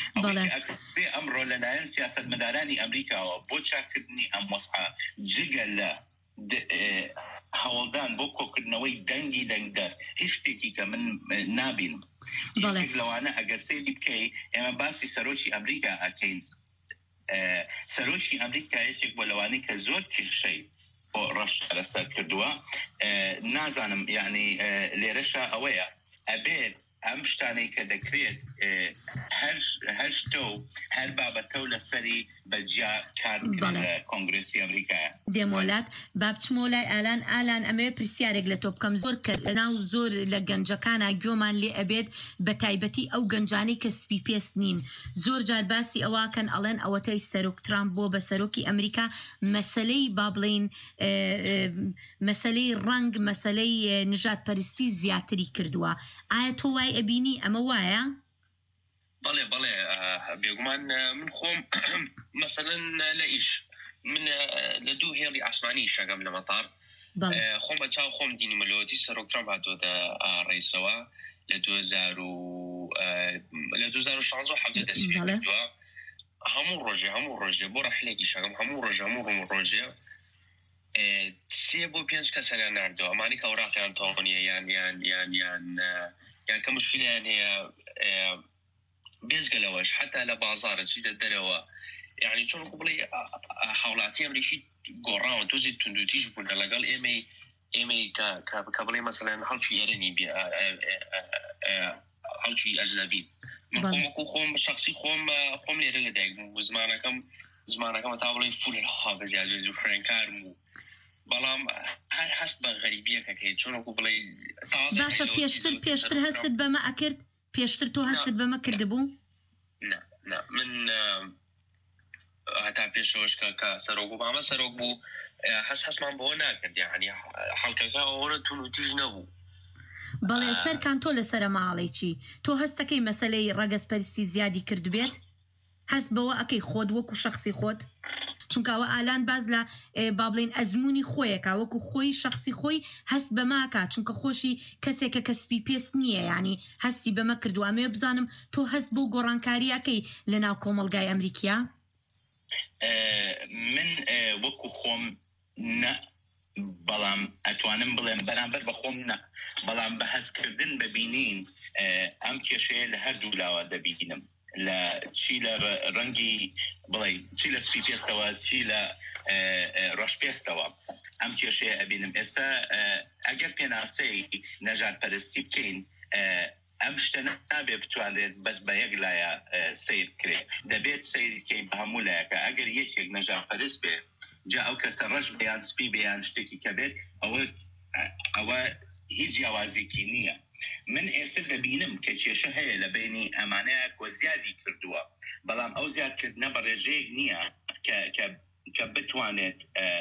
بێ ئەمڕۆ لەلایەن سیاسەتمەدارانی ئەمریکاوە بۆ چاکردنی ئەم وەسعە جگە لە هەوڵدان بۆ کۆکردنەوەی دەنگی دەنگدەر هیچ شتێکی کە من نابینم لەوانە ئەگەر سەیری بکەی ئێمە باسی سەرۆکی ئەمریکا ئەکەین سەرۆکی ئەمریکا یەکێک بۆ لەوانەی کە زۆر کێشەی بۆ ڕەش لەسەر کردووە نازانم یعنی لێرەشە ئەوەیە ئەبێت ئەم شتانەی کە دەکرێت هەر شتە و هەر بابەتە و لەسەری بەجیا کارکرد لە کۆنگرسی ئەمریکایە دێمۆلات با بچمۆ لای ئالان ئەمەوێ پرسیارێک لە تۆ بکەم زۆر کرد لەناو زۆر لە گەنجەکانە گوێمان لێ ئەبێت بە تایبەتی ئەو گەنجانەی کە سپی پێست نین زۆر جار باسی ئەواکەن ئەڵێن ئەوەتەی سەرۆک ترامپ بۆ بە سەرۆکی ئەمریکا مەسەلەی با بڵین مەسەلەی ڕەنگ مەسەلەی نژاد پەرستی زیاتری کردووە ئایا تۆ وای ئەبینی ئەمە وایە؟ بەڵێ بێگومان من خۆم مەسەلەن لە ئیش من لە دوو هێڵی ئاسمانی شەگەم لە مەتار خۆم بە چاو خۆم دینی مەلۆتی سەرۆک ترامپ هاتووەتە ڕێیسەوە لە 2016 دەست پێ کردووە هەموو ڕۆژێ بۆ ڕەحلێکی شەگەم هەموو ڕۆژێ 3 بۆ 5 کەسەیان ناردەوە ئەمانی کە ئەوراقیان تەواویە یان کە مشکلیان هەیە بێزگەلەوەش حتا لە بازارە چیدە دەرەوە یعنی چۆن بڵێ هاوڵاتی ئەمریکی گۆڕاوە تۆزی توندوتیژ بوون لەگەڵ ئێمەی کە بڵێ مەسەلەن هەڵکی ئێرەنی هەڵکی ئەجنەبی من خۆمەکو خۆم شخصی خۆم لێرە لەدایک بوو زمانەکەمە تا بڵێ فول خاڵ زیاد و خوێنکارم و بەڵام هەر هەست بە غەریبیەکە هەیە چۆنەکو بڵێ باشە پێشتر هەستت بەمە ئەکرد پێشتر تۆ هەستت بەمە کردبوو؟ نه من هەتا پێشەوەش کە سەرۆک بوو ئەمە سەرۆک بوو هەستمان بەوە ناکرد یعنی حەڵکەکە ئەوە توندوتیژ نەبوو بەڵێ سەرکان تۆ لەسەر ماڵی چی تۆ هەستەکەی مەسەلەی ڕەگەزپەرستی زیادی کردبێت هەست بەوە ئەکەی خۆت وەکو شخصی خۆت چونکەوە ئالان باز لە بابلین ئەزمموی خۆیەکە وەکو خۆی شخصی خۆی هەست بەماکە چونکە خۆشی کەسێکە کەسپی پێست نییە ینی هەستی بەمە کردو ئەمێ بزانم تۆ هەست بۆ گۆڕانکاریەکەی لە ناو کۆمەلگای ئەمریکیا من وەکو خۆم نە بەڵام ئەتوانم بڵێم بەرامبەر بە خۆم نە بەڵام بە هەستکردن ببینین ئەم کێشەیە لە هەردوو لاوە دەبینم لە چی لە ڕەنگی بڵێ چی لە سپی پێستەوە چی لە ڕەش پێستەوە ئەم کێشەیە ئەبینم ئێستا ئەگەر پێناسەی نەژاد پەرستی بکەین ئەم شتە نابێ بتوانرێت بەس بە یەک لایە سیر کرێ دەبێت سیرکەی بە هەموو لایەکە ئەگەر یەکێک نەجاپەرست بێ جا ئەو کەسە ڕەش بەیان سپی بەیان شتێکی کە بێت ئەوە هیچ جیاوازێکی نییە من ئێستا دەبینم کە کێشە هەیە لە بینی ئەمانەیە کۆ زیادی کردووە بەڵام ئەو زیادکردنە بە ڕێژەیەک نییە کە بتوانێت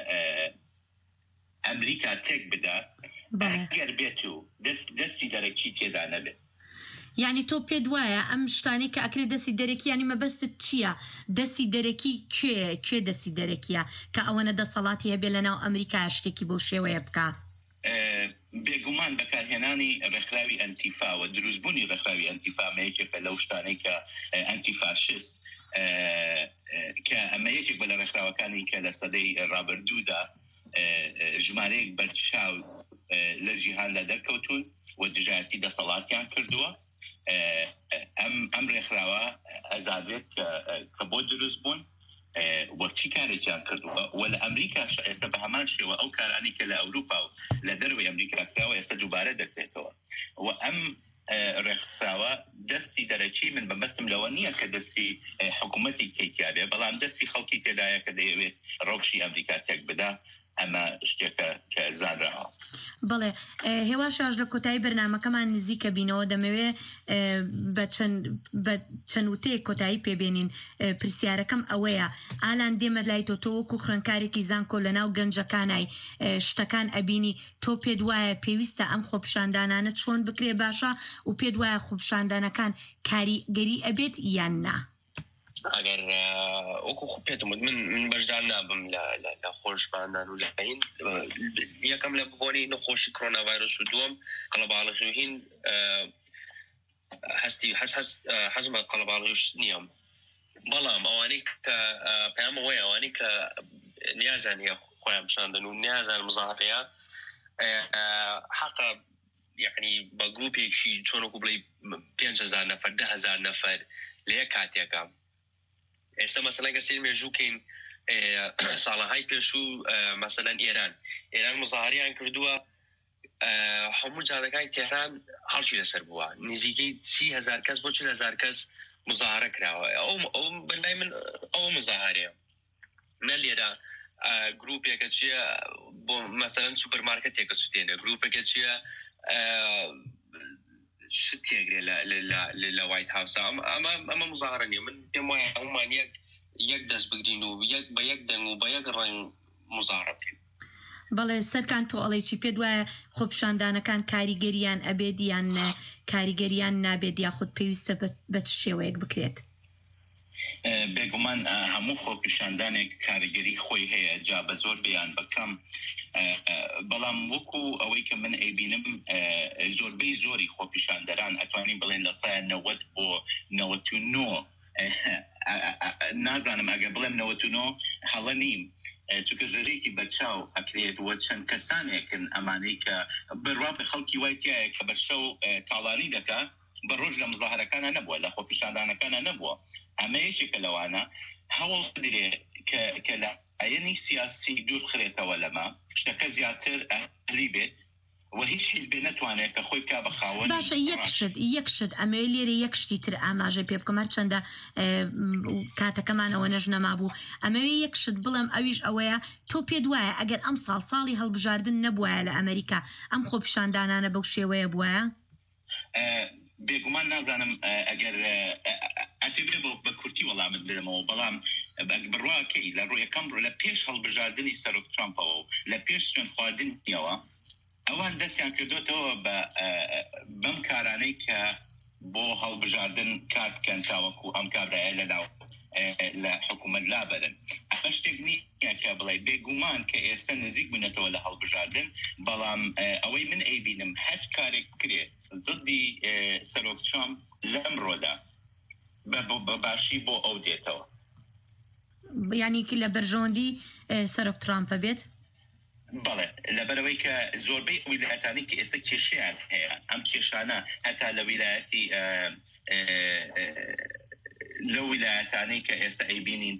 ئەمریکا تێک بدات ئەگەر بێت و دەستی دەرەکی تێدا نەبێت یعنی تۆ پێت وایە ئەم شتانی کە ئەکرێت دەستی دەرەکی ینی مەبەستت چییە دەستی دەرەکی کوێ دەستی دەرەکیە کە ئەوەنە دەسەڵاتی هەبێ لە ناو ئەمریکا شتێکی بۆ شێوەیە بکە بێگومان بەکارهێنانی ڕێکخراوی ئەنتیفا و دروستبوونی ڕێکخراوی ئەنتیفا مەیەکێکە لەو شتانەی کە ئەنتیفاشست کە ئەمە یەکێک بە لە ڕێکخراوەکانی کە لە سەدەی ڕابردوودا ژمارەیەک بەرچاو لە جیهاندا دەرکەوتون و دژایەتی دەسەڵاتیان کردووە ئەم ڕێکخراوە ئەزادێت کە بۆ دروست بوون وەچی کارێکیان کردووە و لە ئەمریکاش ئێستا بە هەمان شێوە ئەو کارانی کە لە ئەوروپا و لە دەروی ئەمریکا کراوە ئێستا دووبارە دەکرێتەوە و ئەم ڕێکخراوە دەستی دەرەکی من بەمەستم لەوە نییە کە دەستی حکوومەتی تێکیابێ بەڵام دەستی خەڵکی تێدایە کە دەیەوێت ڕەوشی ئەمریکا تێک بدا ئەمە شتێکە کە زانراوە بەڵێ هێواشاش لە کۆتایی بەرنامەکەمان نزیکە بینەوە دەمەوێ بە چەند وتەیە کۆتایی پێبێنین پرسیارەکەم ئەوەیە ئالان دێمە لای تۆ وەکو خوێندکارێکی زانکۆ لە ناو گەنجەکانای شتەکان ئەبینی تۆ پێت وایە پێویستە ئەم خۆپیشاندانانە چۆن بکرێ باشە و پێت وایە خۆپیشاندانەکان کاریگەری ئەبێت یان نا ئەگەر وەکو خوپێتم من بەشدار نابم لە خۆشباندان و لەین یەکەم لە بۆنی نەخۆشی کۆرۆنا ڤایرۆس و دووەم قەڵەباڵغیوهین حەزم بە قەڵەباڵغیوش نییەم بەڵام ئەوانەی کە پەیامە وەیە ئەوانەی کە نیازان هەیە خۆیان پیشاندن و نیازان مزاحەیە حەقە یعنی بە گروپێکی چۆنەکو بڵێ 5,000 نەفەر 10,000 نەفەر لە یەک کاتێکە ئێستا مەسەلەن گەسێن مێژووکەین ساڵەهای پێشوو مەسەلەن ئێران مزاحەریان کردووە هەموو جادەکانی تێهران هەڵکی لەسەر بووە نزیکەی 30,000 کەس بۆ 40,000 کەس مزاحەرە کراوە ئەو بەلای من ئەوە مزاحەرەیە نە لێرە گروپێکە چیە بۆ مەسەلەن سوپەرمارکێتێکە سوتێنە گروپێکە چیە شتێگرێ لە وایت هاوسا ئەمە مزاحەرە نیە من پێم وایە هەمومان یەک دەست بگرین و بە یەک دەنگ و بە یەک ڕەنگ مزاحەرە بکەین بەڵێ سەرکان تۆ ئەڵێکی پێت وایە خۆپیشاندانەکان کاریگەریان ئەبێت یان کاریگەریان نابێت یاخود پێویستە بە چ شێوەیەک بکرێت بێگومان هەموو خۆپیشاندانێک کاریگەری خۆی هەیە جا بە زۆر بیان بەکەم بەڵام وەکو ئەوەی کە من ئەیبینم زۆربەی زۆری خۆپیشاندەران ئەتوانین بڵێن لە سایە 90 بۆ 99 نازانم ئەگە بڵێم 99 هەڵە نیم چونکە ژێرێکی بەرچاو ئەکرێت وە چەند کەسانێکن ئەمانەی کە بڕواپی خەڵکی وایتیایە کە بەرشەو تاڵانی دەکات بە ڕۆژ لە مزاحەرەکانە نەبووە لە خۆپیشاندانەکانە نەبووە ئەمە یەکێکە لەوانە هەوڵ بدرێ کە لە ئاینی سیاسی دوور بخرێتەوە لەمە شتەکە زیاتر ئەهلی بێت و هیچ حیزبێ نەتوانێت کە خۆی کا بە خاوەن باشە یەک شت ئەمەوێ لێرە یەک شتی تر ئاماژە پێ بکەم هەرچەندە کاتەکەمانەوە نەژ نەما بوو ئەمەوێ یەک شت بڵێم ئەویش ئەوەیە تۆ پێت وایە ئەگەر ئەم ساڵی هەڵبژاردن نەبووایە لە ئەمریکا ئەم خۆپیشاندانانە بەو شێوەیە بووایە بێگومان نازانم ئەگەر ئەتێبێ بە کورتی وەڵامت برمەوە بەڵام بڕواکەی لە ڕوویەکەم لە پێش هەڵبژاردننی سەرۆک ترامپەوە و لە پێش سوێن خواردنیەوە ئەوان دەستیان کردوێتەوە بەم کارانەی کە بۆ هەڵبژاردن کار بکەن تاوەکو ئەم کابرایە لەناو لە حکوومەت لابەرن ئەمە شتێک نییە کە بڵێ بێگومان کە ئێستا نزیک بوونەتەوە لە هەڵبژاردن بەڵام ئەوەی من ئەیبینم هەچ کارێک بکرێت زدی سەرۆک ترامپ لەمڕۆدا بە باشی بۆ ئەو دێتەوە یانیکی لە بەرژۆندی سەرۆک ترامپە بێت بەڵێ لەبەرەوەی کە زۆربەی ویلایەتانی کە ئێستا کێشیان هەیە ئەم کێشانە هەتا لە ویلایەتی لە ویلایەتانەی کە ئێستا ئەیبینین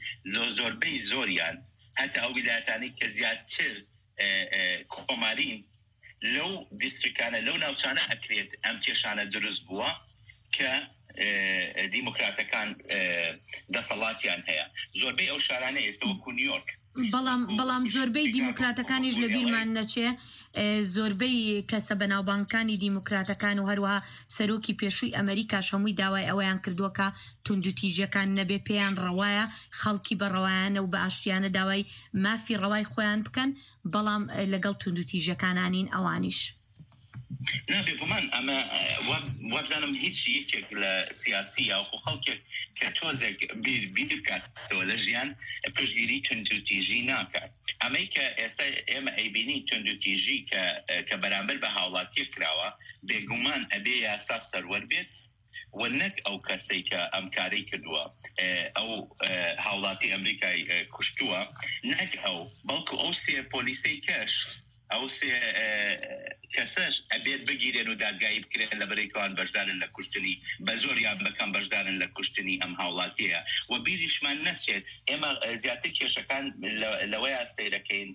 زۆربەی زۆریان هەتا ئەو ویلایەتانی کە زیاتر کۆمارین لو دیستریکانە لەو ناوچانە ئەکرێت ئەم کێشانە دروست بووە کە دیموکراتەکان دەسەڵاتیان هەیە زۆربەی ئەو شارانە ئێستا وەکو نیویۆرک بەڵام زۆربەی دیموکراتەکانیش لە بیرمان نەچێ زۆربەی کەسە بەناوبانگەکانی دیموکراتەکان و هەروەها سەرۆکی پێشووی ئەمریکاش هەمووی داوای ئەوەیان کردووە کە توندوتیژەکان نەبێ پێیان ڕەوایە خەڵکی بە ڕەوایانە و بە ئاشتیانە داوای مافی ڕەوای خۆیان بکەن بەڵام لەگەڵ توندوتیژەکانانین ئەوانیش نابێ بمان ئەمە وابزانم هیچ یەکێک لە سیاسی یا خۆ خەڵکێک کە تۆزێک بیر بکاتەوە لە ژیان پشتگیری توندوتیژی ناکات ئەمەی کە ئێستا ئێمە ئەیبینی توندوتیژی کە بەرامبەر بە هاوڵاتیە کراوە بێگومان ئەبێ یاسا سەروەر بێت و نەک ئەو کەسەی کە ئەم کارەی کردووە ئەو هاوڵاتی ئەمریکای کوشتووە نەک ئەو بەڵکو ئەو سێ پۆلیسەی کەش ئەو سێ کەسەش ئەبێت بگیرێن و دادگایی بکرێن لە بەرەیکەوان بەشدارن لە کوشتنی بە زۆریان بەکەم بەشدارن لە کوشتنی ئەم هاوڵاتیە و بیریشمان نەچێت ئێمە زیاتر کێشەکان لەوەیە سەیرەکەین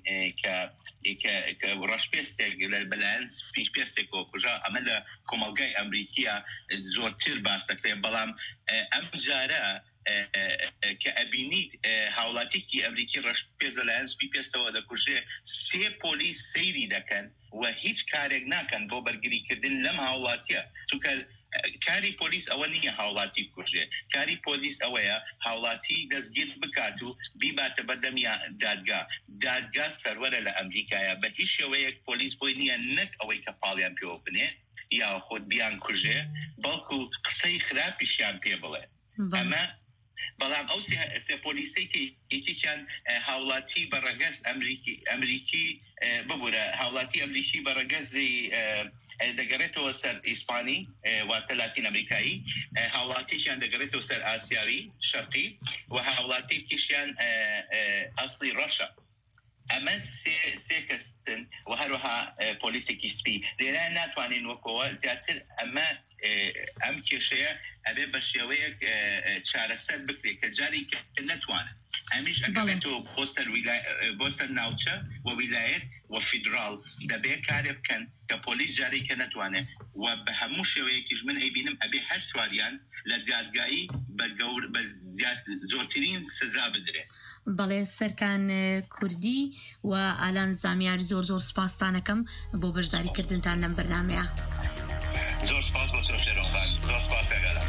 کە ڕەشپێستێک بەلایەن پێستێکەوە کوژا ئەمە لە کۆمەڵگای ئەمریکیە زۆرتر باسەکرێن بەڵام ئەم جارە کە ئەبینیت هاوڵاتێکی ئەمریکی ڕەشپێز لەلایەن سپی پێستەوە دەکوژێ سێ پۆلیس سەیری دەکەن و هیچ کارێک ناکەن بۆ بەرگریکردن لەم هاوڵاتیە چونکە کاری پۆلیس ئەوە نییە هاوڵاتی بکوژێ کاری پۆلیس ئەوەیە هاوڵاتی دەستگیر بکات و بیباتە بەردەم دادگا سەروەرە لە ئەمریکایە بە هیچ شێوەیەک پۆلیس بۆی نییە نەک ئەوەی کە پاڵیان پێوە بنێ یا خۆت بیان کوژێ بەڵکو قسەی خراپیشیان پێ بڵێ ئەمە بەڵام ئەو سێ پۆلیسەی کە یەکێکیان هاوڵاتی بەڕەگەز ئەمریکی ببوورە هاوڵاتی ئەمریکی بەڕەگەزی دەگەڕێتەوە سەر ئیسپانی واتە لاتین ئەمریکایی هاوڵاتیشیان دەگەڕێتەوە سەر ئاسیاوی شەرقی و هاوڵاتێکیشیان ئەسڵی ڕەشە ئەمە سێ کەسن و هەروەها پۆلیسێکی سپی لێرە ناتوانین وەکەوە زیاتر ئەم کێشەیە ئەبێ بە شێوەیەک چارەسەر بکرێت کە جاری نەتوانن ئەمیش ئەگەڕێتەوە بۆ سەر ناوچە و ویلایەت و فیدرال دەبێ کارێ بکەن کە پۆلیس جارێکە نەتوانێت و بە هەموو شێوەیەکیش من ئەیبینم ئەبێ هەر چواریان لە دادگایی بە زۆرترین سزا بدرێت بەڵێ سەرکان کوردی و ئالان زامیار زۆر سوپاستانەکەم بۆ بەشداریکردنتان لەم بەرنامەیە زۆر سپاس بۆ تۆ شێرۆخان زۆر سپاس کاگەلام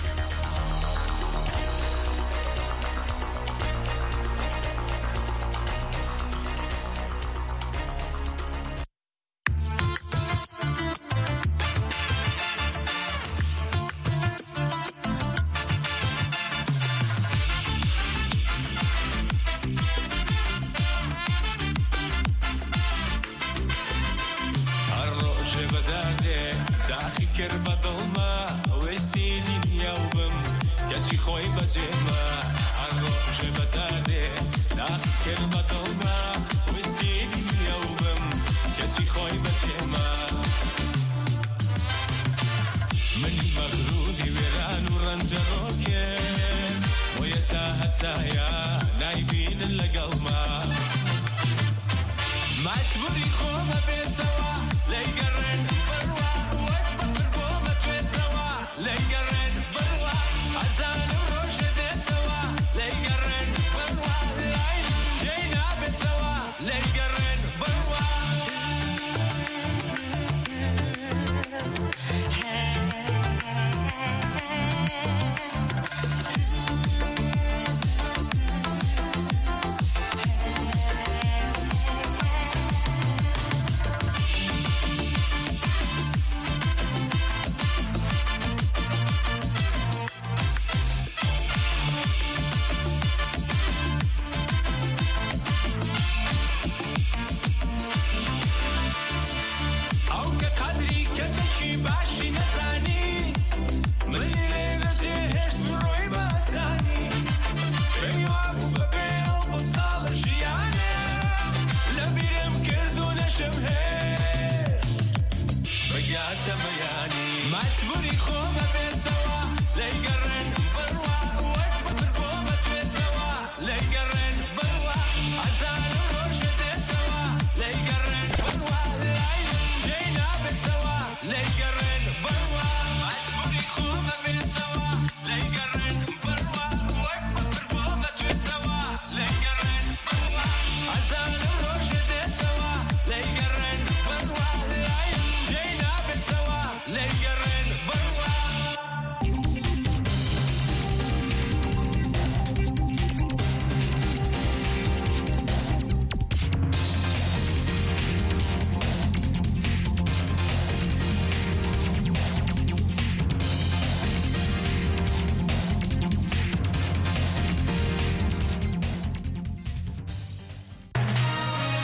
للقريب